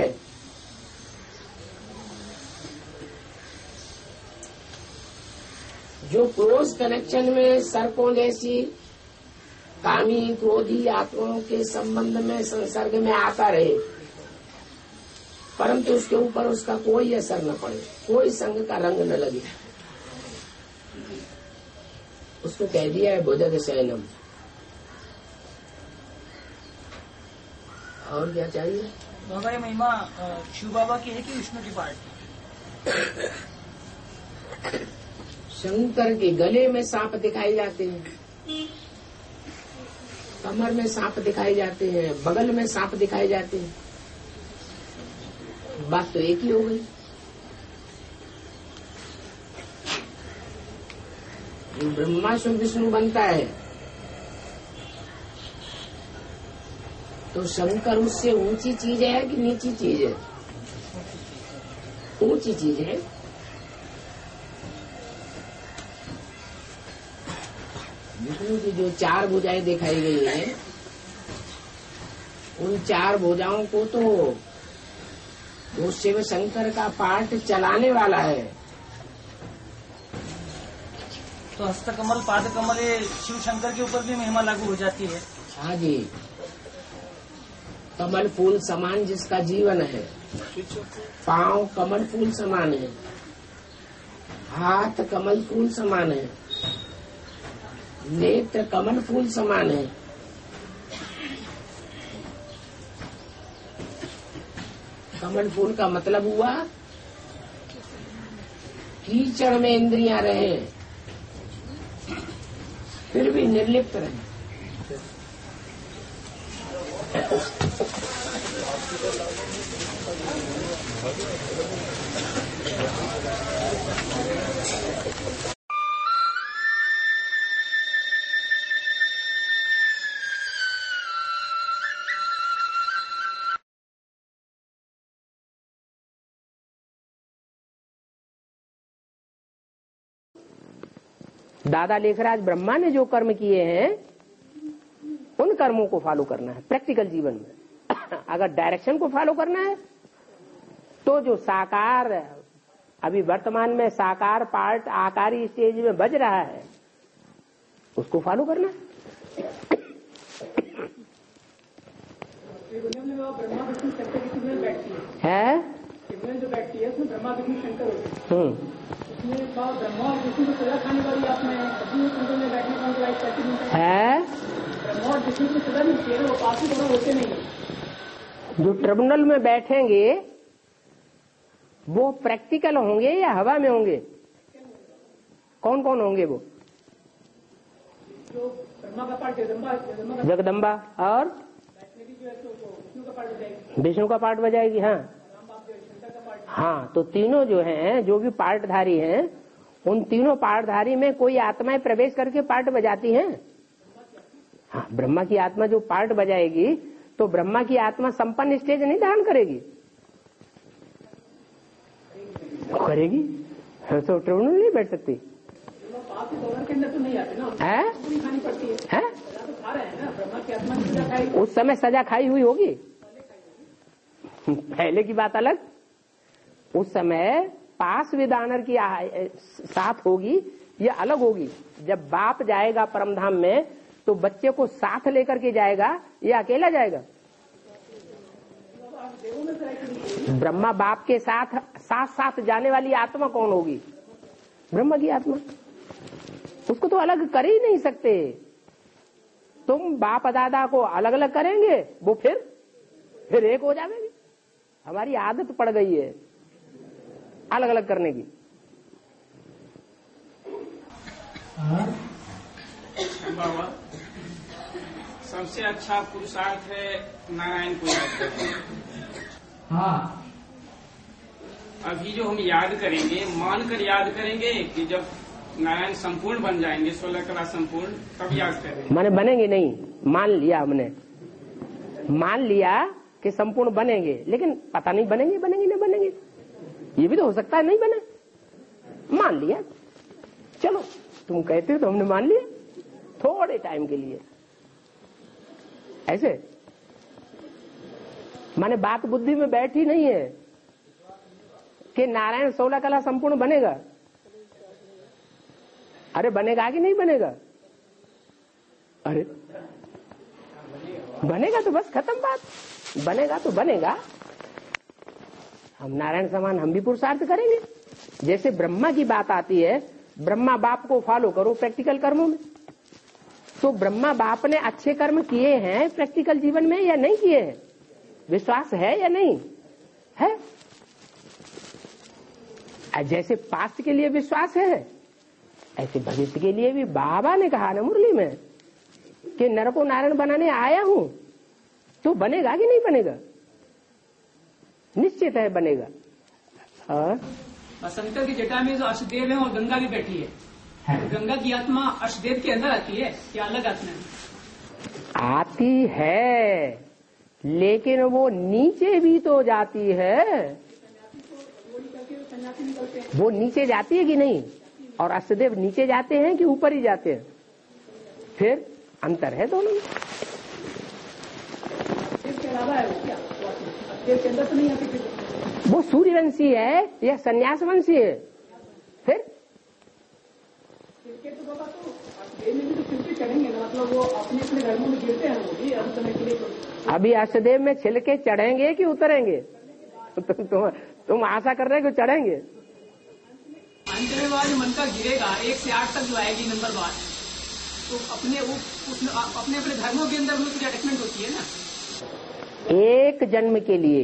जो क्लोज कनेक्शन में सर्पों जैसी कामी क्रोधी आत्माओं के संबंध में संसर्ग में आता रहे, परंतु उसके ऊपर उसका कोई असर न पड़े, कोई संग का रंग न लगे। उसको कह दिया है भुजग शयनम। और क्या चाहिए? बाबा ये महिमा शिव बाबा की है कि विष्णु की पार्ट? शंकर के गले में सांप दिखाई जाते हैं, कमर में सांप दिखाई जाते हैं, बगल में सांप दिखाई जाते हैं। बात तो एक ही हो गई। ब्रह्मा से विष्णु बनता है तो शंकर उससे ऊंची चीज है कि नीची चीज है? ऊंची चीज है। विष्णु की जो 4 भुजाएं दिखाई गई हैं, उन 4 भुजाओं को तो वो शिव शंकर का पाठ चलाने वाला है। तो हस्तकमल पाद कमल ये शिव शंकर के ऊपर भी महिमा लागू हो जाती है। हाँ जी, कमल फूल समान जिसका जीवन है, पांव कमल फूल समान है, हाथ कमल फूल समान है, नेत्र कमल फूल समान है। कमल फूल का मतलब हुआ कीचड़ में इंद्रियां रहे फिर भी निर्लिप्त रहे। दादा लेखराज ब्रह्मा ने जो कर्म किए हैं उन कर्मों को फॉलो करना है प्रैक्टिकल जीवन में। अगर डायरेक्शन को फॉलो करना है तो जो साकार अभी वर्तमान में साकार पार्ट आकारी स्टेज में बज रहा है उसको फॉलो करना है। जो बैठती है उसमें ब्रह्मा विष्णु शंकर होते हैं। उसमें ब्रह्मा और विष्णु को सजा खाने वाली आपने में बैठने का उनको राइट कैसे मिलता है? ब्रह्मा और विष्णु को सजा मिलती है, वो पास ही होते नहीं। जो ट्रिब्यूनल में बैठेंगे वो प्रैक्टिकल होंगे या हवा में होंगे? कौन कौन होंगे वो? जो ब्रह्मा का पार्ट जगदम्बा और विष्णु का पार्ट बजाएगी। हाँ हाँ, तो तीनों जो हैं जो भी पार्टधारी हैं उन तीनों पार्टधारी में कोई आत्माएं प्रवेश करके पार्ट बजाती हैं। हाँ, ब्रह्मा की आत्मा जो पार्ट बजाएगी तो ब्रह्मा की आत्मा संपन्न स्टेज नहीं धारण करेगी, करेगी तो ट्रिब्यूनल नहीं बैठ सकती है? उस समय सजा खाई हुई होगी। पहले की बात अलग, उस समय पास विद ऑनर की साथ होगी, ये अलग होगी। जब बाप जाएगा परमधाम में तो बच्चे को साथ लेकर के जाएगा या अकेला जाएगा? ब्रह्मा बाप के साथ साथ साथ जाने वाली आत्मा कौन होगी? ब्रह्मा की आत्मा। उसको तो अलग कर ही नहीं सकते। तुम बाप दादा को अलग अलग करेंगे वो फिर एक हो जाएंगे। हमारी आदत पड़ गई है अलग अलग करने की। बाबा, सबसे अच्छा पुरुषार्थ है नारायण को याद करना। हाँ, अभी जो हम याद करेंगे मानकर याद करेंगे कि जब नारायण संपूर्ण बन जाएंगे 16 कला संपूर्ण तब याद करेंगे। माने बनेंगे नहीं, मान लिया हमने, मान लिया कि संपूर्ण बनेंगे, लेकिन पता नहीं बनेंगे नहीं बनेंगे। ये भी तो हो सकता है नहीं बने, मान लिया। चलो तुम कहते हो तो हमने मान लिया थोड़े टाइम के लिए। ऐसे माने बात बुद्धि में बैठी नहीं है कि नारायण 16 कला संपूर्ण बनेगा। अरे बनेगा कि नहीं बनेगा? अरे बनेगा तो बस खत्म बात। बनेगा तो बनेगा। हम नारायण समान हम भी पुरुषार्थ करेंगे। जैसे ब्रह्मा की बात आती है, ब्रह्मा बाप को फॉलो करो प्रैक्टिकल कर्मों में, तो ब्रह्मा बाप ने अच्छे कर्म किए हैं प्रैक्टिकल जीवन में या नहीं किए हैं? विश्वास है या नहीं है? जैसे पास्ट के लिए विश्वास है ऐसे भविष्य के लिए भी बाबा ने कहा ना मुरली में कि नर को नारायण बनाने आया हूं, तो बनेगा कि नहीं बनेगा? निश्चित है बनेगा। और शंकर की जटा में जो अष्टदेव है और गंगा भी बैठी है, गंगा की आत्मा अष्टदेव के अंदर आती है या अलग आत्मा है? आती है, लेकिन वो नीचे भी तो जाती है। वो नीचे जाती है कि नहीं? और अष्टदेव नीचे जाते हैं कि ऊपर ही जाते हैं? फिर अंतर है दोनों में। के अलावा है वो क्या? देव के अंदर तो नहीं आती? वो सूर्यवंशी है या संन्यासवंशी है? फिर तो बाबा तो देव में भी तो छिलके चढ़ेंगे ना, मतलब वो अपने अपने धर्मों में गिरते हैं वो भी अंत समय के लिए। अभी अष्टदेव में छिलके चढ़ेंगे कि उतरेंगे? तुम आशा कर रहे हो कि चढ़ेंगे? अंत में बाद मन का गिरेगा 1 से 8 तक जो आएगी नंबर बार, तो अपने अपने धर्मों के अंदर उनकी अटैचमेंट होती है ना। एक जन्म के लिए,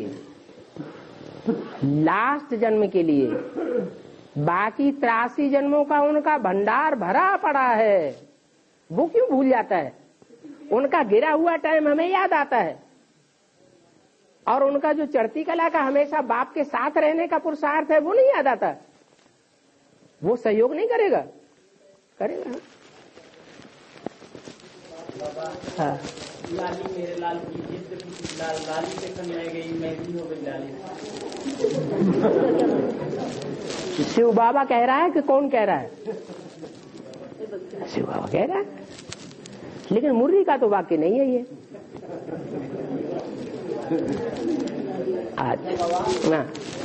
लास्ट जन्म के लिए, बाकी 83 जन्मों का उनका भंडार भरा पड़ा है। वो क्यों भूल जाता है? उनका गिरा हुआ टाइम हमें याद आता है, और उनका जो चढ़ती कला का हमेशा बाप के साथ रहने का पुरुषार्थ है वो नहीं याद आता। वो सहयोग नहीं करेगा? करेगा। हाँ। लाली मेरे लाल की जिद लाल, लाली से कन्याई गई, मैं भी हो गई लाली। शिव बाबा कह रहा है कि कौन कह रहा है? शिव बाबा कह रहा है, लेकिन मुरली का तो वाक्य नहीं है ये। ना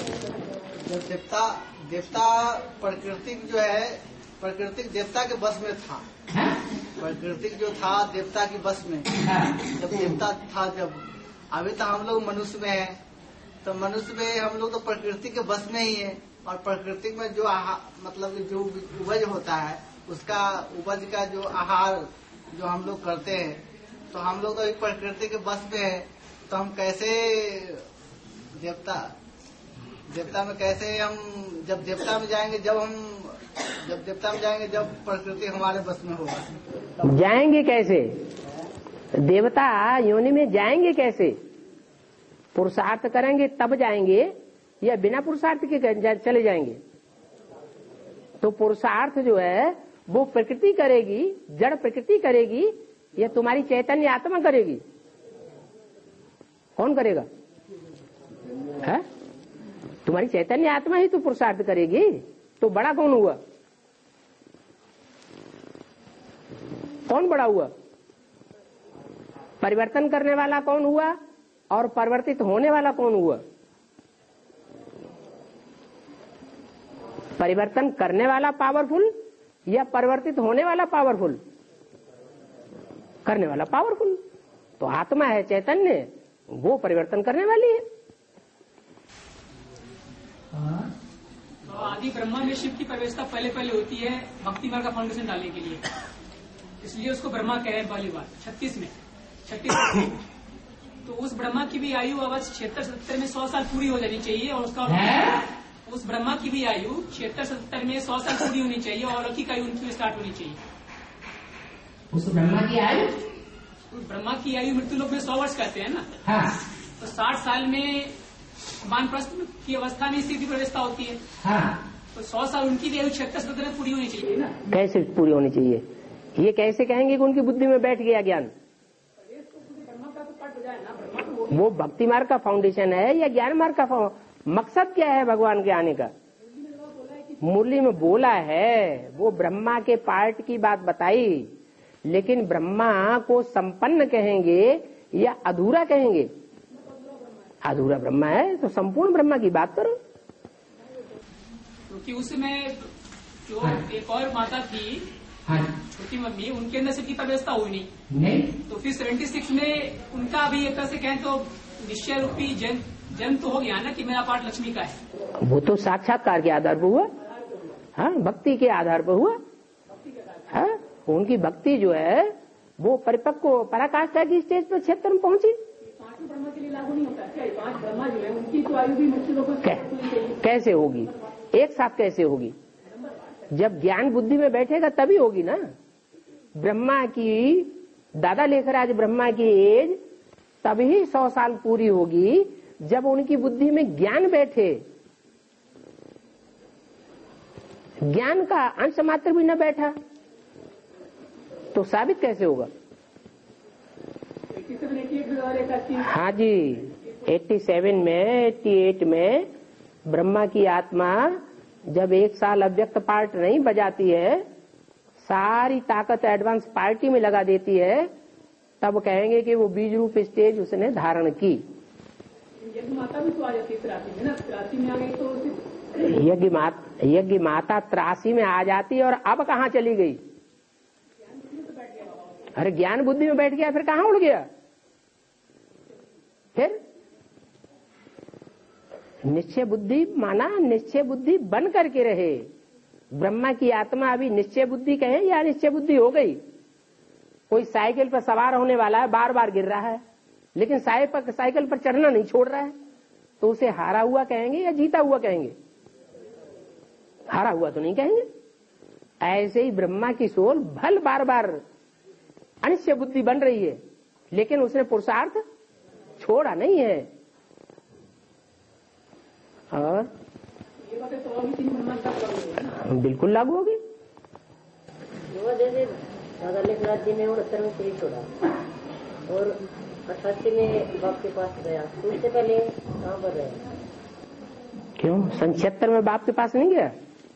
देवता प्रकृति जो है, प्रकृति देवता के बस में था। प्रकृति जो था देवता की बस में, जब देवता था, जब अभी तो हम लोग मनुष्य में है, तो मनुष्य में हम लोग तो प्रकृति के बस में ही है। और प्रकृति में जो मतलब जो उपज होता है, उसका उपज का जो आहार जो हम लोग करते हैं, तो हम लोग तो एक प्रकृति के बस में है। तो हम कैसे देवता में कैसे हम जब देवता में जाएंगे, जब प्रकृति हमारे बस में होगा। जाएंगे कैसे? देवता योनि में जाएंगे कैसे? पुरुषार्थ करेंगे तब जाएंगे या बिना पुरुषार्थ के चले जाएंगे? तो पुरुषार्थ जो है वो प्रकृति करेगी, जड़ प्रकृति करेगी, या तुम्हारी चैतन्य आत्मा करेगी? कौन करेगा? है? तुम्हारी चैतन्य आत्मा ही तो पुरुषार्थ करेगी। तो बड़ा कौन हुआ? कौन बड़ा हुआ? परिवर्तन करने वाला कौन हुआ और परिवर्तित होने वाला कौन हुआ? परिवर्तन करने वाला पावरफुल या परिवर्तित होने वाला पावरफुल? करने वाला पावरफुल। तो आत्मा है चैतन्य, वो परिवर्तन करने वाली है। तो आदि ब्रह्मा में शिव की प्रवेशता पहले होती है भक्ति मार्ग का फाउंडेशन डालने के लिए, इसलिए उसको ब्रह्मा कह रहे हैं पहली बार 36 में। तो उस ब्रह्मा की भी आयु अब 76-77 में 100 साल पूरी हो जानी चाहिए, और उसका उस ब्रह्मा की भी आयु 76-77 में 100 साल पूरी होनी चाहिए, और अलौकिक आयु उनकी स्टार्ट होनी चाहिए। उस ब्रह्मा की आयु, ब्रह्मा की आयु मृत्यु लोक में 100 वर्ष कहते हैं ना। हाँ। तो 60 साल में वानप्रस्थ की अवस्था में स्थिति प्रवेशता होती है। हाँ। तो 100 साल उनकी भी आयु 76-77 में पूरी होनी चाहिए ना। कैसे पूरी होनी चाहिए? ये कैसे कहेंगे कि उनकी बुद्धि में बैठ गया ज्ञान? वो भक्ति मार्ग का फाउंडेशन है या ज्ञान मार्ग का? मकसद क्या है भगवान के आने का? मुरली में बोला है, वो ब्रह्मा के पार्ट की बात बताई, लेकिन ब्रह्मा को संपन्न कहेंगे या अधूरा कहेंगे? अधूरा ब्रह्मा है, तो संपूर्ण ब्रह्मा की बात करो। क्योंकि उसमें जो एक और माता थी, छोटी मम्मी, उनके अंदर से की प्रवेशता हुई नहीं। तो फिर 76 में उनका भी एक तरह से कहें तो निश्चय रूपी जन्म तो हो गया ना कि मेरा पार्ट लक्ष्मी का है। वो तो साक्षात्कार के आधार पर हुआ, हाँ, भक्ति के आधार पर हुआ। हाँ, उनकी भक्ति जो है वो परिपक्व पराकाष्ठा की स्टेज पर क्षेत्र में पहुंची। ब्रह्मा के लिए लागू नहीं होता क्या? 5 ब्रह्मा जो है उनकी तो आयु भी मृत्यु लोक में कैसे होगी? एक साथ कैसे होगी? जब ज्ञान बुद्धि में बैठेगा तभी होगी ना। ब्रह्मा की, दादा लेखराज ब्रह्मा की एज तभी 100 साल पूरी होगी जब उनकी बुद्धि में ज्ञान बैठे, ज्ञान का अंश मात्र भी न बैठा तो साबित कैसे होगा? हाँ जी, 87 में 88 में ब्रह्मा की आत्मा जब 1 साल अव्यक्त पार्ट नहीं बजाती है, सारी ताकत एडवांस पार्टी में लगा देती है, तब कहेंगे कि वो बीज रूप स्टेज उसने धारण की। यज्ञ माता भी तो आ जाती है त्रासी में ना, त्रासी में आ गई तो यज्ञ माता त्रासी में आ जाती है, और अब कहाँ चली गई? अरे ज्ञान बुद्धि में बैठ गया, फिर कहाँ उड़ गया? फिर निश्चय बुद्धि माना निश्चय बुद्धि बन करके रहे। ब्रह्मा की आत्मा अभी निश्चय बुद्धि कहे या निश्चय बुद्धि हो गई? कोई साइकिल पर सवार होने वाला है, बार बार गिर रहा है, लेकिन साइकिल पर चढ़ना नहीं छोड़ रहा है, तो उसे हारा हुआ कहेंगे या जीता हुआ कहेंगे? हारा हुआ तो नहीं कहेंगे। ऐसे ही ब्रह्मा की सोल भल बार बार अनिश्चय बुद्धि बन रही है, लेकिन उसने पुरुषार्थ छोड़ा नहीं है। और ये बातें तो अभी 3 ब्रह्मांड तक बिल्कुल लागू होगी। दादा ने राज्य में 69 में शरीर छोड़ा और 88 में बाप के पास गया, तो उससे पहले कहाँ पर रहे? क्यों 77 में बाप के पास नहीं गया?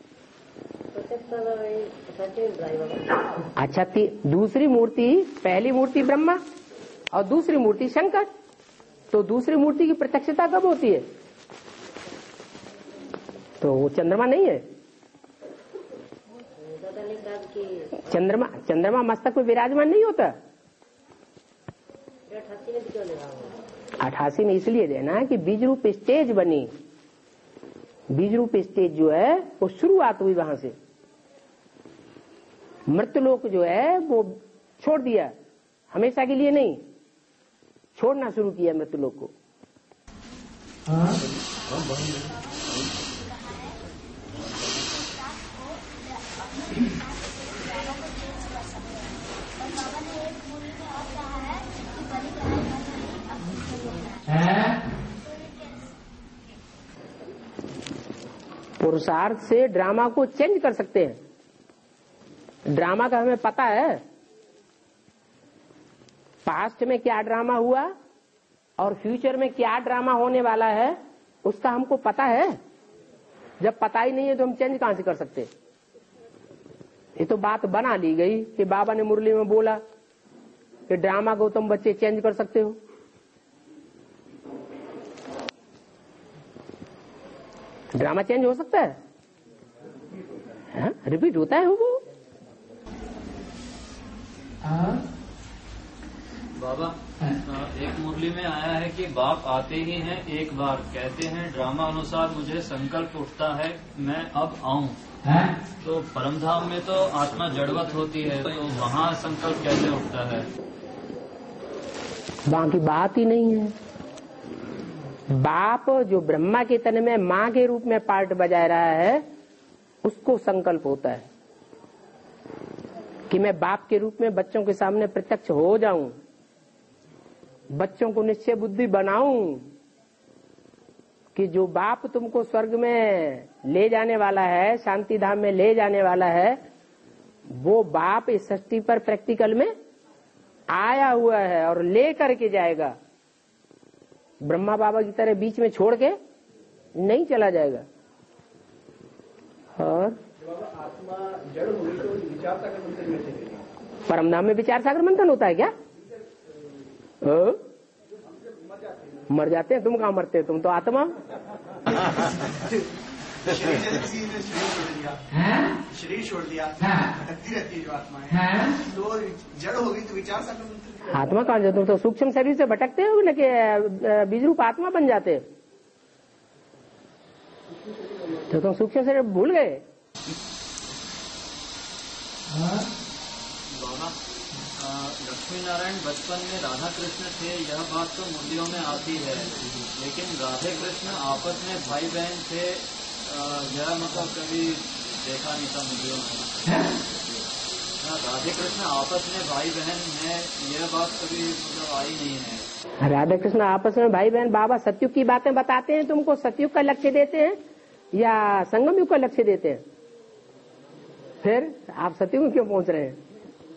अच्छा, दूसरी मूर्ति, पहली मूर्ति ब्रह्मा और दूसरी मूर्ति शंकर, तो दूसरी मूर्ति की प्रत्यक्षता कब होती है? तो वो चंद्रमा नहीं है। चंद्रमा मस्तक पे विराजमान नहीं होता। 88 में इसलिए देना कि बीज रूप स्टेज बनी। बीज रूप स्टेज जो है वो शुरुआत हुई वहां से। मृत्युलोक जो है वो छोड़ दिया, हमेशा के लिए नहीं, छोड़ना शुरू किया मृत्युलोक को। पुरुषार्थ से ड्रामा को चेंज कर सकते हैं। ड्रामा का हमें पता है, पास्ट में क्या ड्रामा हुआ और फ्यूचर में क्या ड्रामा होने वाला है, उसका हमको पता है। जब पता ही नहीं है तो हम चेंज कहां से कर सकते? ये तो बात बना ली गई कि बाबा ने मुरली में बोला कि ड्रामा को तुम बच्चे चेंज कर सकते हो। ड्रामा चेंज हो सकता है? रिपीट होता है वो। बाबा, एक मुरली में आया है कि बाप आते ही हैं एक बार, कहते हैं ड्रामा अनुसार मुझे संकल्प उठता है मैं अब आऊं। तो परमधाम में तो आत्मा जड़वत होती है, तो वहाँ संकल्प कैसे उठता है? वहां की बात ही नहीं है। बाप जो ब्रह्मा के तन में माँ के रूप में पार्ट बजा रहा है, उसको संकल्प होता है कि मैं बाप के रूप में बच्चों के सामने प्रत्यक्ष हो जाऊं, बच्चों को निश्चय बुद्धि बनाऊं कि जो बाप तुमको स्वर्ग में ले जाने वाला है, शांति धाम में ले जाने वाला है, वो बाप इस सृष्टि पर प्रैक्टिकल में आया हुआ है और ले करके जाएगा। ब्रह्मा बाबा की तरह बीच में छोड़ के नहीं चला जाएगा। और आत्मा जड़ हुई तो विचार सागर मंथन में चलेगी। परमधाम में विचार सागर मंथन होता है क्या? मर जाते हैं। तुम कहाँ मरते हो? तुम तो आत्मा। शरीर छोड़ दिया, भटकती रहती है जो आत्मा है, तो जड़ होगी तो विचार सागर मंथन। आत्मा कहाँ जाते? तुम तो सूक्ष्म शरीर से भटकते हो न कि बीज रूप आत्मा बन जाते हो? तो तुम सूक्ष्म शरीर भूल गए। बाबा, लक्ष्मी नारायण बचपन में राधा कृष्ण थे, यह बात तो मुरलियों में आती है, लेकिन राधे कृष्ण आपस में भाई बहन थे, यह मतलब कभी देखा नहीं था मुरलियों में। राधे कृष्ण आपस में भाई बहन है, यह बात कभी मतलब आई नहीं है। राधा कृष्ण आपस में भाई बहन, बाबा सतयुग की बातें बताते हैं तुमको, सतयुग का लक्ष्य देते हैं या संगम युग का लक्ष्य देते हैं? फिर आप सतयुग में क्यों पहुंच रहे हैं?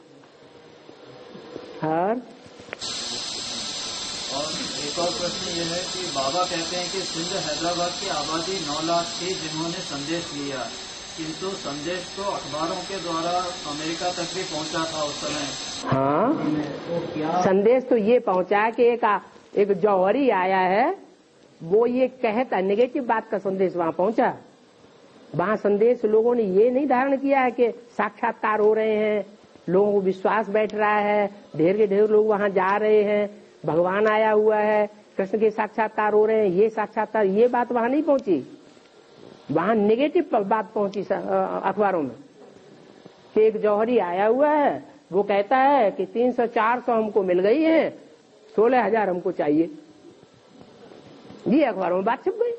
और एक और प्रश्न यह है कि बाबा कहते हैं कि सिंध हैदराबाद की आबादी 9 लाख थी जिन्होंने संदेश लिया, किंतु संदेश तो अखबारों के द्वारा अमेरिका तक भी पहुंचा था उस समय। हाँ, तो क्या संदेश तो ये पहुंचा कि एक जौहरी आया है, वो ये कहता नेगेटिव बात का संदेश वहाँ पहुंचा। वहाँ संदेश लोगों ने ये नहीं धारण किया है कि साक्षात्कार हो रहे हैं, लोगों को विश्वास बैठ रहा है, ढेर के ढेर लोग वहाँ जा रहे हैं, भगवान आया हुआ है, कृष्ण के साक्षात्कार हो रहे हैं, ये साक्षात्कार, ये बात वहाँ नहीं पहुंची। वहाँ नेगेटिव बात पहुंची अखबारों में कि एक जौहरी आया हुआ है, वो कहता है कि 300-400 हमको मिल गई है, 16,000 हमको चाहिए। ये अखबारों में बात छप गई।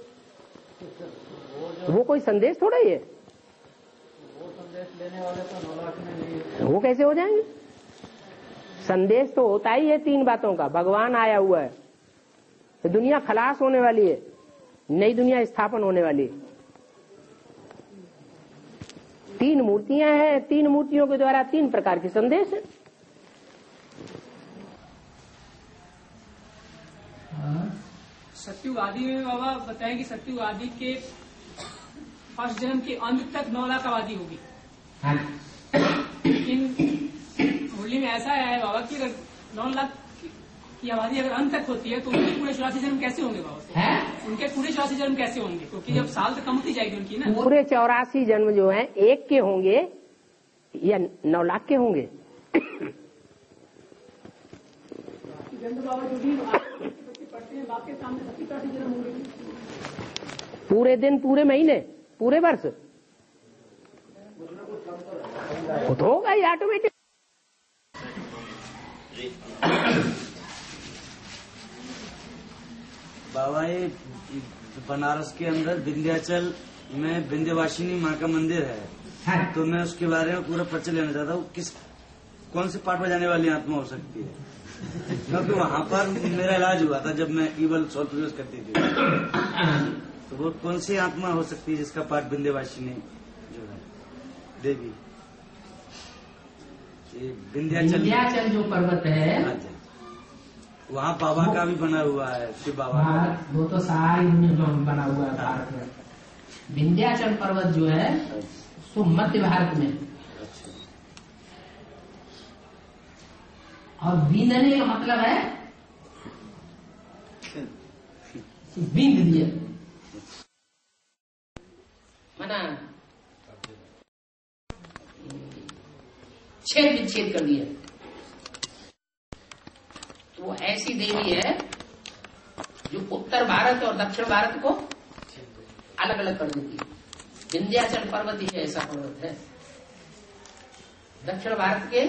वो कोई संदेश थोड़ा ही है। वो संदेश लेने वाले तो 9 लाख में नहीं, वो कैसे हो जाएंगे? संदेश तो होता ही है 3 बातों का। भगवान आया हुआ है, तो दुनिया खलास होने वाली है, नई दुनिया स्थापन होने वाली है। 3 मूर्तियां हैं, 3 मूर्तियों के द्वारा 3 प्रकार के संदेश है। सतयुग आदि में बाबा बताएं कि सतयुग आदि के फर्स्ट जन्म के अंत तक 9 लाख आबादी होगी। लेकिन मुरली में ऐसा है बाबा कि अगर 9 लाख की आबादी अगर अंत तक होती है तो उनके पूरे 84 जन्म कैसे होंगे बाबा? उनके पूरे 84 जन्म कैसे होंगे? क्योंकि जब साल तक कम होती जाएगी उनकी ना। पूरे 84 जन्म जो हैं एक के होंगे या 9 लाख के होंगे? बाबा जो भी बच्चे पढ़ते हैं बाप के सामने 80 जन्म होंगे। पूरे दिन, पूरे महीने, पूरे वर्ष तो होगा ही ऑटोमेटिक। बाबा ये बनारस के अंदर विंध्याचल में विंध्यवासिनी माँ का मंदिर है, तो मैं उसके बारे में पूरा परिचय लेना चाहता हूँ। कौन से पाठ बजाने वाली आत्मा हो सकती है? क्योंकि वहाँ पर मेरा इलाज हुआ था जब मैं ईवल सॉल्ट यूज करती थी। तो वो कौन सी आत्मा हो सकती है जिसका पाठ विंध्यवासिनी जो है देवी? विंध्याचल जो पर्वत है वहाँ बाबा का भी बना हुआ है, शिव बाबा का। वो तो सारी बना हुआ है भारत में। विंध्याचल पर्वत जो है सो मध्य भारत में, और बिंदने का मतलब है बिंद दिया, माना छेद विच्छेद कर दिया। तो वो ऐसी देवी है जो उत्तर भारत और दक्षिण भारत को अलग अलग कर देती है। विंध्याचल पर्वत ही ऐसा पर्वत है। दक्षिण भारत के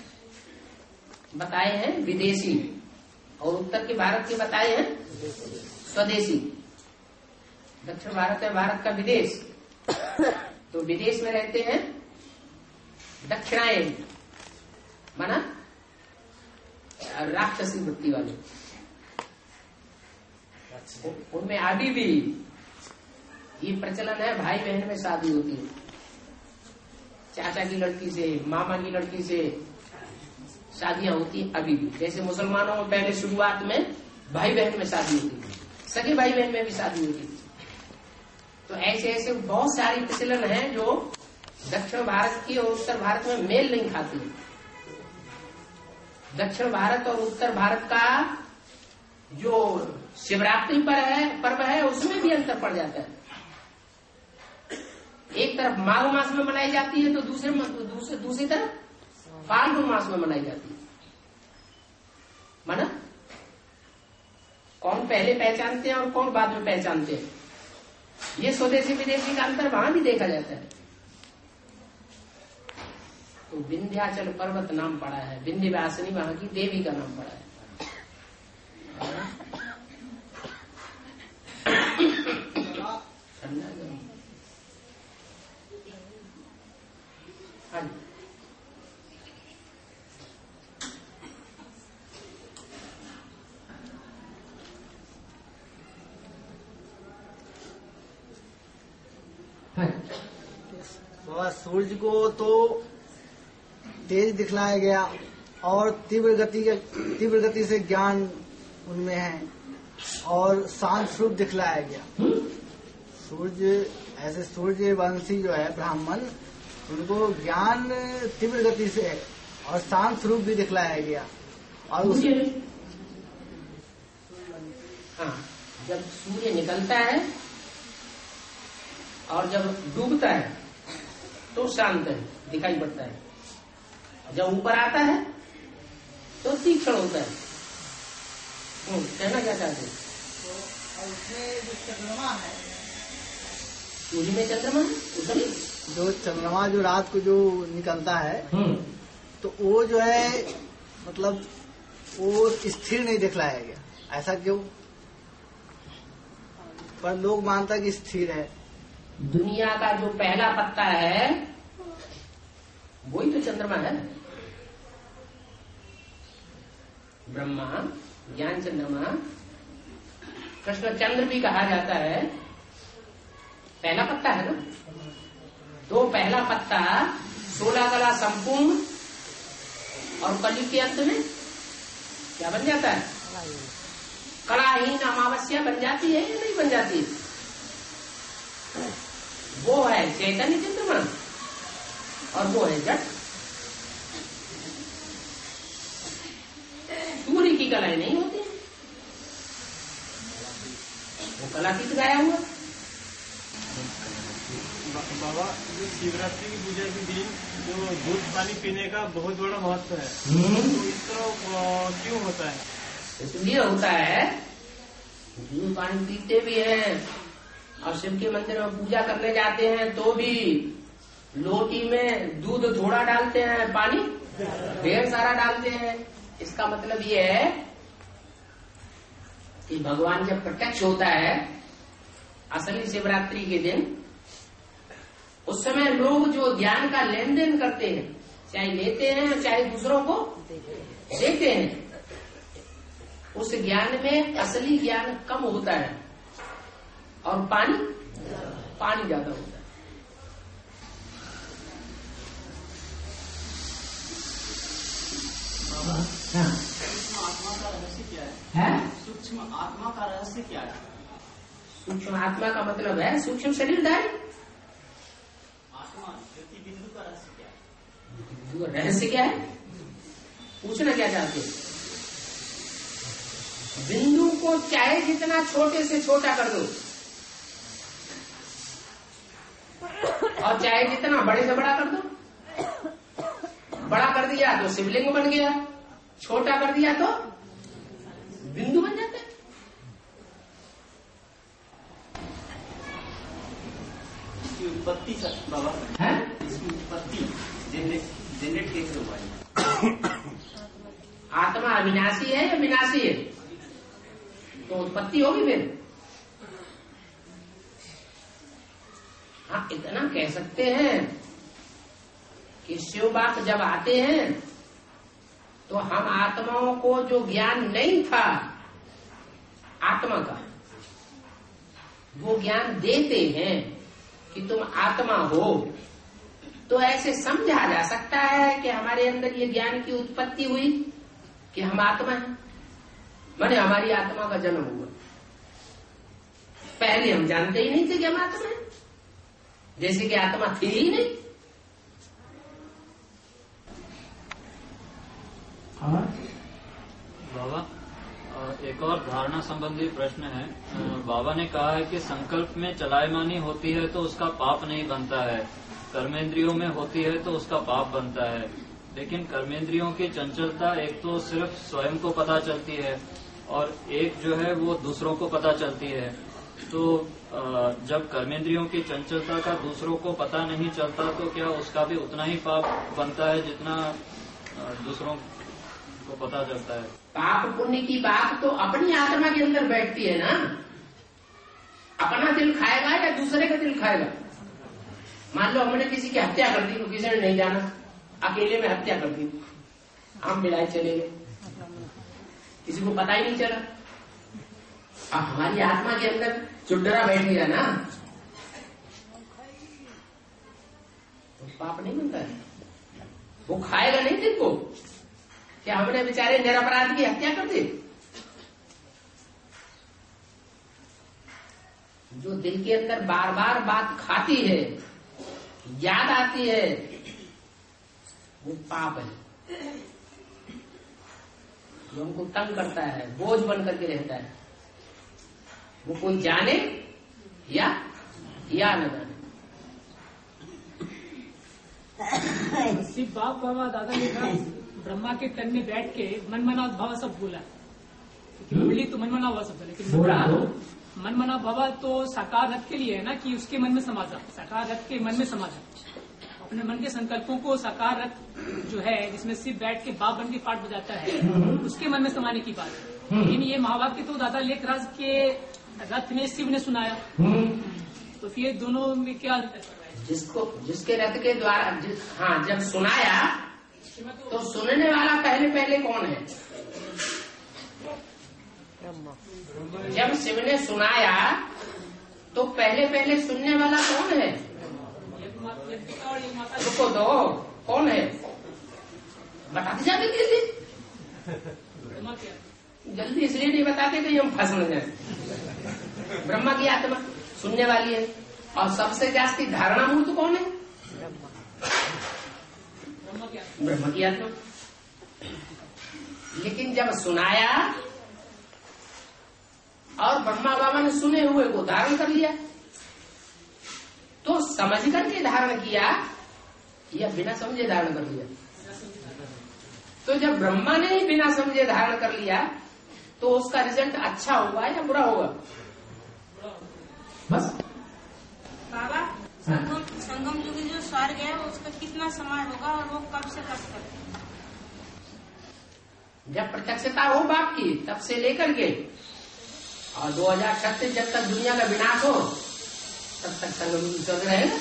बताए हैं विदेशी और उत्तर के भारत के बताए हैं स्वदेशी। दक्षिण भारत है भारत का विदेश, तो विदेश में रहते हैं दक्षिणायन, माना राक्षसी वृत्ति वाले। उनमें अभी भी ये प्रचलन है, भाई बहन में शादी होती है, चाचा की लड़की से, मामा की लड़की से शादियां होती हैं अभी भी। जैसे मुसलमानों में पहले शुरुआत में भाई बहन में शादी होती थी, सगे भाई बहन में भी शादी होती थी। तो ऐसे ऐसे बहुत सारी प्रचलन है जो दक्षिण भारत की और उत्तर भारत में मेल नहीं खाती। दक्षिण भारत और उत्तर भारत का जो शिवरात्रि पर्व है उसमें भी अंतर पड़ जाता है। एक तरफ माघ मास में मनाई जाती है तो दूसरी तरफ फाल्गुन मास में मनाई जाती है। माना कौन पहले पहचानते हैं और कौन बाद में पहचानते हैं, ये स्वदेशी विदेशी का अंतर वहां भी देखा जाता है। तो विंध्याचल पर्वत नाम पड़ा है, विंध्यवासिनी वहां की देवी का नाम पड़ा है। बाबा सूरज को तो तेज दिखलाया गया और तीव्र गति से ज्ञान उनमें है और शांत स्वरूप दिखलाया गया। सूर्य वंशी जो है ब्राह्मण, उनको ज्ञान तीव्र गति से है और शांत स्वरूप भी दिखलाया गया। और जब सूर्य निकलता है और जब डूबता है तो शांत है, दिखाई पड़ता है। जब ऊपर आता है तो तीक्ष्ण होता है। कहना क्या चाहते हैं? उसमें जो चंद्रमा है, सूर्य में चंद्रमा है, जो चंद्रमा जो रात को जो निकलता है तो वो जो है मतलब वो स्थिर नहीं दिखलाया गया। ऐसा क्यों? पर लोग मानता कि स्थिर है। दुनिया का जो पहला पत्ता है वही तो चंद्रमा है। ब्रह्मा, ज्ञान चंद्रमा, कृष्ण चंद्र भी कहा जाता है, पहला पत्ता है ना। तो पहला पत्ता 16 कला संपूर्ण और कलयुग के अंत में क्या बन जाता है? कलाहीन अमावस्या बन जाती है या नहीं बन जाती है? वो है चैतन्य चंद्रमा और वो है जड़। सूर्य की कलाएं नहीं होती, वो कलातीत गाया हुआ। बाबा, जो शिवरात्रि की पूजा के दिन जो दूध पानी पीने का बहुत बड़ा महत्व है, तो इसका क्यों होता है? इसलिए होता है, दूध पानी पीते भी हैं और शिव के मंदिर में पूजा करने जाते हैं तो भी लोटी में दूध थोड़ा डालते हैं, पानी ढेर सारा डालते हैं। इसका मतलब ये है कि भगवान जब प्रत्यक्ष होता है असली शिवरात्रि के दिन, उस समय लोग जो ज्ञान का लेन देन करते हैं, चाहे लेते हैं चाहे दूसरों को देते हैं, उस ज्ञान में असली ज्ञान कम होता है और पानी ज्यादा होता है। सूक्ष्म आत्मा का रहस्य क्या है? सूक्ष्म आत्मा का रहस्य क्या है? सूक्ष्म आत्मा का मतलब है सूक्ष्म शरीरधारी। आत्मा ज्योति बिंदु का रहस्य क्या है? रहस्य क्या है? पूछना क्या चाहते हैं? बिंदु को चाहे जितना छोटे से छोटा कर दो और चाहे जितना बड़े से बड़ा कर दो। बड़ा कर दिया तो शिवलिंग बन गया, छोटा कर दिया तो बिंदु बन जाता है। इसकी उत्पत्ति बाबा है, इसकी उत्पत्ति जनरेट कैसे हुआ है? आत्मा अविनाशी है या विनाशी है? तो उत्पत्ति होगी फिर। हाँ, इतना कह सकते हैं कि शिव बाप जब आते हैं तो हम आत्माओं को जो ज्ञान नहीं था आत्मा का, वो ज्ञान देते हैं कि तुम आत्मा हो। तो ऐसे समझा जा सकता है कि हमारे अंदर ये ज्ञान की उत्पत्ति हुई कि हम आत्मा हैं, माने हमारी आत्मा का जन्म हुआ। पहले हम जानते ही नहीं थे कि हम आत्मा हैं, जैसे कि आत्मा थी ही नहीं। बाबा, एक और धारणा संबंधी प्रश्न है। बाबा ने कहा है कि संकल्प में चलायमानी होती है तो उसका पाप नहीं बनता है, कर्मेंद्रियों में होती है तो उसका पाप बनता है। लेकिन कर्मेंद्रियों की चंचलता एक तो सिर्फ स्वयं को पता चलती है और एक जो है वो दूसरों को पता चलती है। तो जब कर्मेंद्रियों की चंचलता का दूसरों को पता नहीं चलता तो क्या उसका भी उतना ही पाप बनता है जितना दूसरों को पता चलता है? पाप पुण्य की बात तो अपनी आत्मा के अंदर बैठती है ना। अपना दिल खाएगा या दूसरे का दिल खाएगा? मान लो हमने किसी की हत्या कर दी तो किसी ने नहीं जाना, अकेले में हत्या कर दी, हम मिलाए चले गए, किसी को पता ही नहीं चला। अब हमारी आत्मा के अंदर चुड्डरा बैठ गया ना, वो खाएगा नहीं दिन को कि हमने बेचारे निरपराध की हत्या कर दी। जो दिल के अंदर बार बार बात खाती है, याद आती है, वो पाप है, जो हमको तंग करता है, बोझ बन करके रहता है। वो कोई जाने या न जाने। सिर्फ बाप बाबा दादा ने कहा ब्रह्मा के तन में बैठ के मनमना भाव सब बोला, बोली तो मनमना हुआ सब, लेकिन मनमना भावा तो साकार रथ के लिए है ना, कि उसके मन में समाजा, साकार रथ के मन में समाजा, अपने मन के संकल्पों को साकार रथ जो है जिसमें सिर्फ बैठ के बाप बन के पाठ बजाता है, उसके मन में समाने की बात है। लेकिन ये महावाक्य तो दादा लेखराज के रथ में शिव ने सुनाया, तो फिर दोनों में क्या जिसके रथ के द्वारा हाँ जब सुनाया तो सुनने वाला पहले कौन है? जब शिव ने सुनाया तो पहले सुनने वाला कौन है? रुको दो, कौन है? बताते जाते जल्दी इसलिए नहीं बताते कि हम फंस न जाए। ब्रह्मा की आत्मा सुनने वाली है, और सबसे जास्ती धारणा मूर्त कौन है? ब्रह्मा की आत्मा। लेकिन जब सुनाया और ब्रह्मा बाबा ने सुने हुए को धारण कर लिया, तो समझ करके धारण किया या बिना समझे धारण कर लिया? तो जब ब्रह्मा ने ही बिना समझे धारण कर लिया तो उसका रिजल्ट अच्छा होगा या बुरा होगा? बस बाबा, संगम युग जो स्वर्ग है उसका कितना समय होगा और वो कब से कब तक? जब प्रत्यक्षता हो बाप की तब से लेकर के और 2036 जब तक दुनिया का विनाश हो तब तक संगम युग चल रहेगा।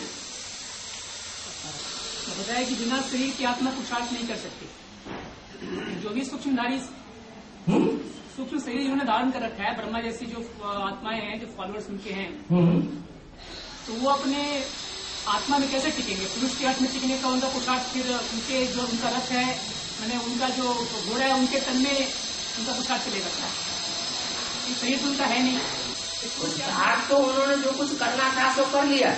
बताया कि बिना शरीर की आत्मा पुरुषार्थ नहीं कर सकती। जो भी सूक्ष्मधारी सूक्ष्म शरीर जिन्होंने धारण कर रखा है, ब्रह्मा जैसी जो आत्माएं हैं, जो फॉलोअर्स उनके हैं, तो वो अपने आत्मा में कैसे टिकेंगे? पुरुष के अर्थ में टिकने का उनका पुरुषार्थ, फिर उनके जो उनका रथ है, मैंने उनका जो घोड़ा है, उनके तन में उनका पुरुषार्थ चलेगा। शरीर तो उनका है नहीं। पुरुषार्थ तो उन्होंने जो कुछ करना था तो कर लिया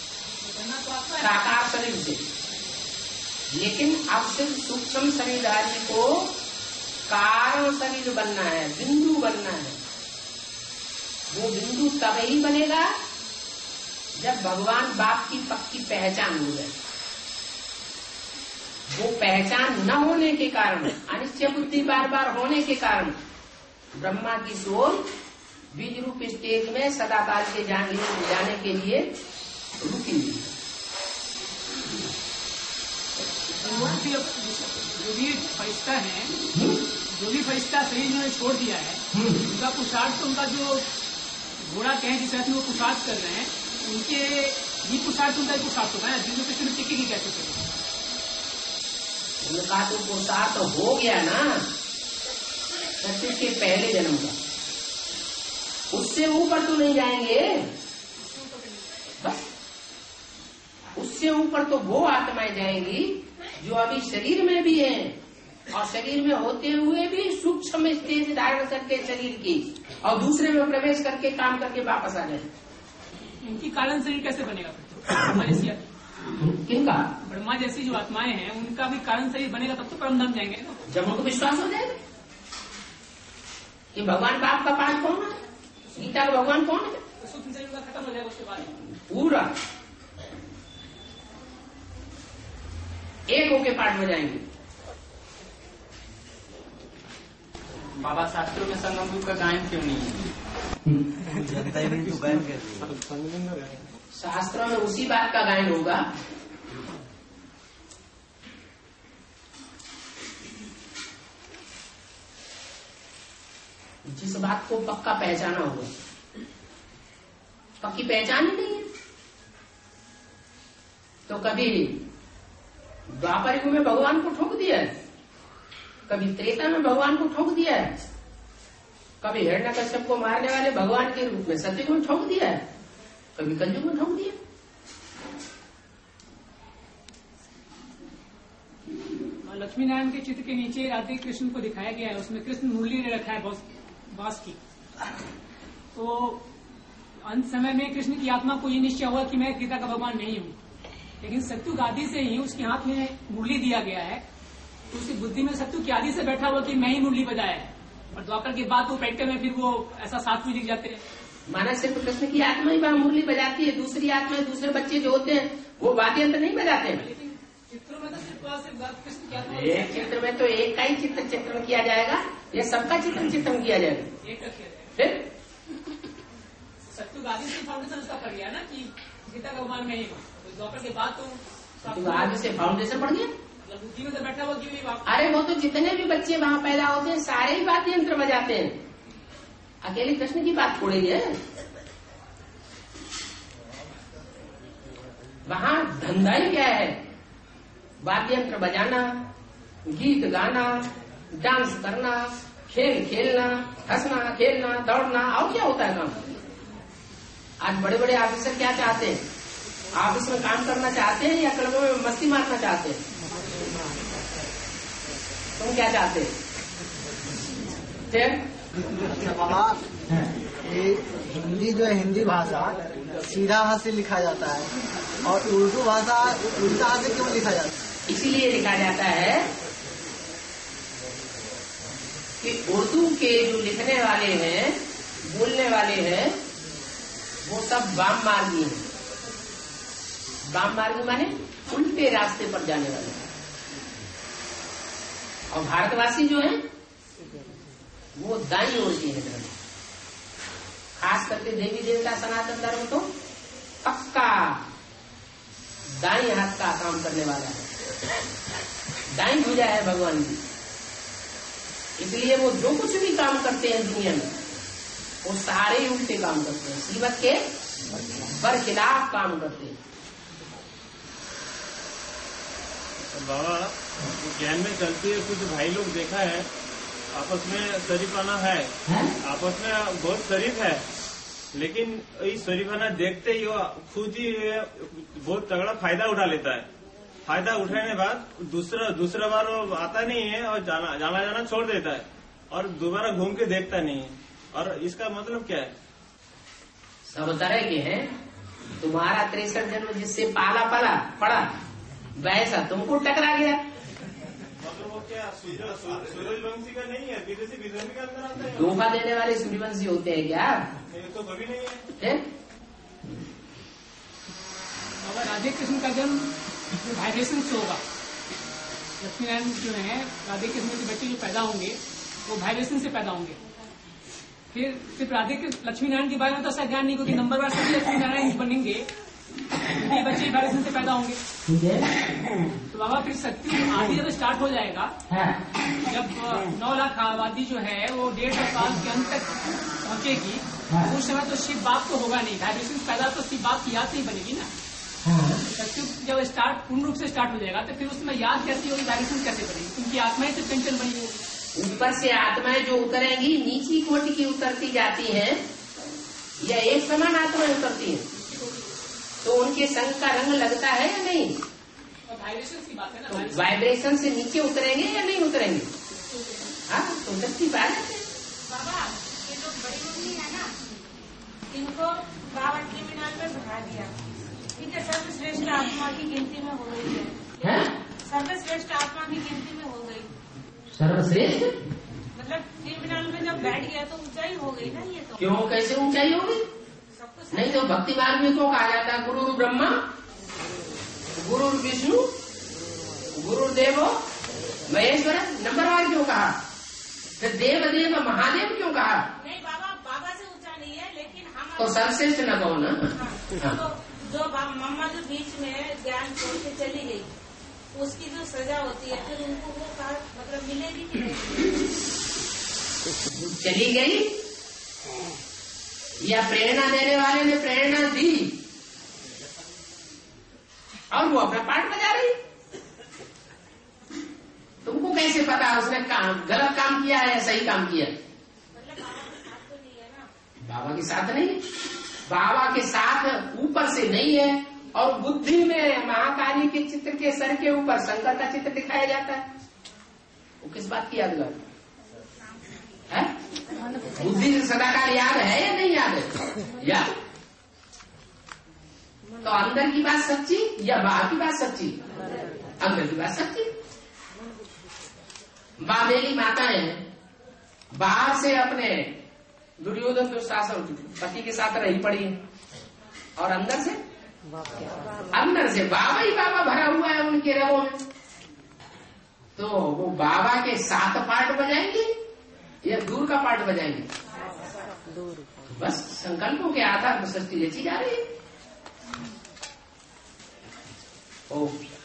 साकार शरीर से, लेकिन अब सिर्फ सूक्ष्म शरीरधारी को कारण शरीर बनना है, बिंदु बनना है। वो बिंदु तब ही बनेगा जब भगवान बाप की पक्की पहचान हो जाए। वो पहचान न होने के कारण, अनिश्चय बुद्धि बार बार होने के कारण ब्रह्मा की सोल बीज रूप स्टेज में सदाकाल के जाने के लिए रुकी हुई। जो भी फरिश्ता है, जो भी फरिश्ता शरीर उन्होंने छोड़ दिया है, उनका पुरुषार्थ, तो उनका जो घोड़ा कहें जिस तरह से वो पुरुषार्थ कर रहे हैं, उनके भी पुरुषार्थ उनका ही पुरुषार्थ होगा ना, जिनको किसी में टिकेगी कैसे करेगी? उनका तो पुरुषार्थ हो गया ना सत्य के पहले जन्म का, उससे ऊपर तो नहीं जाएंगे। बस उससे ऊपर तो वो आत्माएं जाएंगी जो अभी शरीर में भी हैं और शरीर में होते हुए भी सूक्ष्म स्टेज धारण करके शरीर की, और दूसरे में प्रवेश करके काम करके वापस आ जाए। इनकी कारण शरीर कैसे बनेगा? ब्रह्मा जैसी किनका? ब्रह्मा जैसी जो आत्माएं हैं उनका भी कारण शरीर बनेगा, तब तो परमधाम जाएंगे ना। जब उनको विश्वास हो जाएगा कि भगवान बाप का पाठ कौन है, गीता का भगवान कौन है, सूक्ष्म शरीर का खत्म हो जाएगा उसके बाद पूरा एक होके पाठ बजाएंगे। बाबा, शास्त्रों में संगम युग का गायन क्यों नहीं है? जनता ही नहीं तो गायन कैसे? शास्त्रों में उसी बात का गायन होगा जिस बात को पक्का पहचाना होगा। पक्की पहचान ही नहीं है तो कभी द्वापर युग में भगवान को ठोक दिया है, कभी त्रेता में भगवान को ठोक दिया है, कभी हिरण्यकश्यप को मारने वाले भगवान के रूप में सत्ययुग में ठोक दिया है, कभी कलयुग में ठोक दिया। लक्ष्मी नारायण के चित्र के नीचे राधे कृष्ण को दिखाया गया है, उसमें कृष्ण मुरली ले रखा है बांस की। तो अंत समय में कृष्ण की आत्मा को ये निश्चय हुआ कि मैं गीता का भगवान नहीं हूँ, लेकिन सत्युग आदि से ही उसके हाथ में मुरली दिया गया है। तो उसकी बुद्धि में सत्युग की आदि से बैठा हुआ कि मैं ही मुरली बजाया है, और द्वापर के बाद वो बैठते में फिर वो ऐसा साथ में लिख जाते हैं। माना सिर्फ कृष्ण की आत्मा ही वहाँ मुरली बजाती है, दूसरी आत्मा दूसरे बच्चे जो होते हैं वो वाद्य यंत्र नहीं बजाते हैं। लेकिन चित्रों में तो सिर्फ कृष्ण की आत्मा, एक चित्र में तो एक का ही चित्रण किया जाएगा, या सबका चित्रण किया जाएगा? एक का किया जाएगा। फिर सत्युग आदि से फाउंडेशन उसका पड़ गया ना कि गीता का भगवान नहीं हूँ। द्वापर के बाद तो आगे से फाउंडेशन पड़ गया, बुद्धि में तो बैठा हुआ कि अरे वो तो जितने भी बच्चे वहाँ पैदा होते हैं सारे ही वाद्य यंत्र बजाते हैं, अकेले कृष्ण की बात थोड़ी है। वहाँ धंधा ही क्या है? वाद्य यंत्र बजाना, गीत गाना, डांस करना, खेल खेलना, हंसना खेलना, दौड़ना, और क्या होता है काम? आज बड़े बड़े ऑफिसर क्या चाहते हैं? ऑफिस में काम करना चाहते हैं या क्लबों में मस्ती मारना चाहते हैं? तुम क्या चाहते हैं? ये हिंदी जो है, हिंदी भाषा सीधा हाथ से लिखा जाता है, और उर्दू भाषा उल्टा हाथ से क्यों लिखा जाता है? इसीलिए लिखा जाता है कि उर्दू के जो लिखने वाले हैं, बोलने वाले हैं, वो सब वाम मार्गी हैं। वाम मार्गी माने उल्टे रास्ते पर जाने वाले हैं, और भारतवासी जो हैं वो दाईं ओर की है धर्म। खास करके देवी देवता सनातन धर्म तो पक्का दाईं हाथ का काम करने वाला है, दाईं भुजा है भगवान की। इसलिए वो जो कुछ भी काम करते हैं दुनिया में, वो सारे ही उल्टे काम करते हैं, सीवत के बरखिलाफ काम करते हैं। बाबा ज्ञान में चलती है, कुछ भाई लोग देखा है आपस में शरीफाना है, आपस में बहुत शरीफ है, लेकिन इस शरीफाना देखते ही वो खुद ही बहुत तगड़ा फायदा उठा लेता है। फायदा उठाने बाद दूसरा बार वो आता नहीं है और जाना छोड़ देता है, और दोबारा घूम के देखता नहीं है। और इसका मतलब क्या है? सब तरह के हैं। तुम्हारा 63 जन्म जिससे पाला पड़ा वैसा तुमको टकरा गया। मतलब वो क्या सूर्यवंशी का नहीं है, विदेशी विधर्मी का अंदर आता है? धोखा देने वाले सूर्यवंशी होते हैं क्या? ये तो कभी नहीं है। अगर राधे कृष्ण का जन्म वाइब्रेशन से होगा, लक्ष्मी नारायण जो है राधे कृष्ण के बच्चे जो पैदा होंगे वो वाइब्रेशन से पैदा होंगे। फिर सिर्फ राधे कृष्ण लक्ष्मी नारायण के बारे में तो ऐसा ज्ञान नहीं, क्योंकि नंबर बार सभी लक्ष्मी नारायण बनेंगे, उनके बच्चे वाइब्रेशन से पैदा होंगे। तो बाबा फिर सत्युग आदि जब स्टार्ट हो जाएगा, जब 9 लाख आबादी जो है वो 150 साल के अंत तक पहुंचेगी, उस समय तो शिव बाप तो होगा नहीं, वाइब्रेशन पैदा तो शिव बाप की याद से ही बनेगी ना। सत्युग जब पूर्ण रूप से स्टार्ट हो जाएगा तो फिर उसमें याद कैसी होगी, वाइब्रेशन कैसे बनेगी? उनकी आत्माएं तो चंचल बनी होगी। ऊपर से आत्माएं जो उतरेंगी नीची कोटि की उतरती जाती हैं, या एक समान आत्माएं उतरती हैं, तो उनके संग का रंग लगता है या नहीं? वाइब्रेशन की बात है ना, तो वाइब्रेशन से नीचे उतरेंगे या नहीं उतरेंगे? हाँ, तो उतरती बात है। बाबा ये जो बड़ी मम्मी है ना, इनको बाबा ट्रिब्यूनल में बढ़ा दिया, ठीक है, सर्वश्रेष्ठ आत्मा की गिनती में हो गई है। सर्वश्रेष्ठ आत्मा की गिनती में हो गई। सर्वश्रेष्ठ मतलब ट्रिब्यूनल में जब बैठ गया तो ऊंचाई हो गई ना ये तो। क्यों, कैसे ऊंचाई होगी? नहीं तो भक्ति मार्ग में क्यों कहा जाता है गुरु ब्रह्मा, गुरु विष्णु, गुरुदेव महेश्वर? नंबरवार क्यों कहा? फिर देव महादेव क्यों कहा? नहीं बाबा से ऊंचा नहीं है, लेकिन हम तो सर्वश्रेष्ठ न कहो ना। तो जो मम्मा जो बीच में ज्ञान छोड़ के चली गई, उसकी जो सजा होती है फिर उनको वो मतलब मिलेगी कि नहीं? चली गई या प्रेरणा देने वाले ने प्रेरणा दी और वो अपना पार्ट बजा रही? तुमको कैसे पता उसने गलत काम किया है या सही काम किया? बाबा के साथ नहीं, बाबा के साथ ऊपर से नहीं है, और बुद्धि में महाकाली के चित्र के सर के ऊपर शंकर का चित्र दिखाया जाता है। वो किस बात की यादगार है? बुद्धि से सदाकाल याद है या नहीं याद है? याद। तो अंदर की बात सच्ची या बाहर की बात सच्ची? अंदर की बात सच्ची। बाबेली माताएं बाहर से अपने दुर्योधन के शासन पति के साथ रही पड़ी है और अंदर से बाबा ही बाबा भरा हुआ है उनके रगों में। तो वो बाबा के साथ पार्ट बजाएंगे या दूर का पार्ट बजाएंगे? बस संकल्पों के आधार पर सृष्टि रची जा रही है।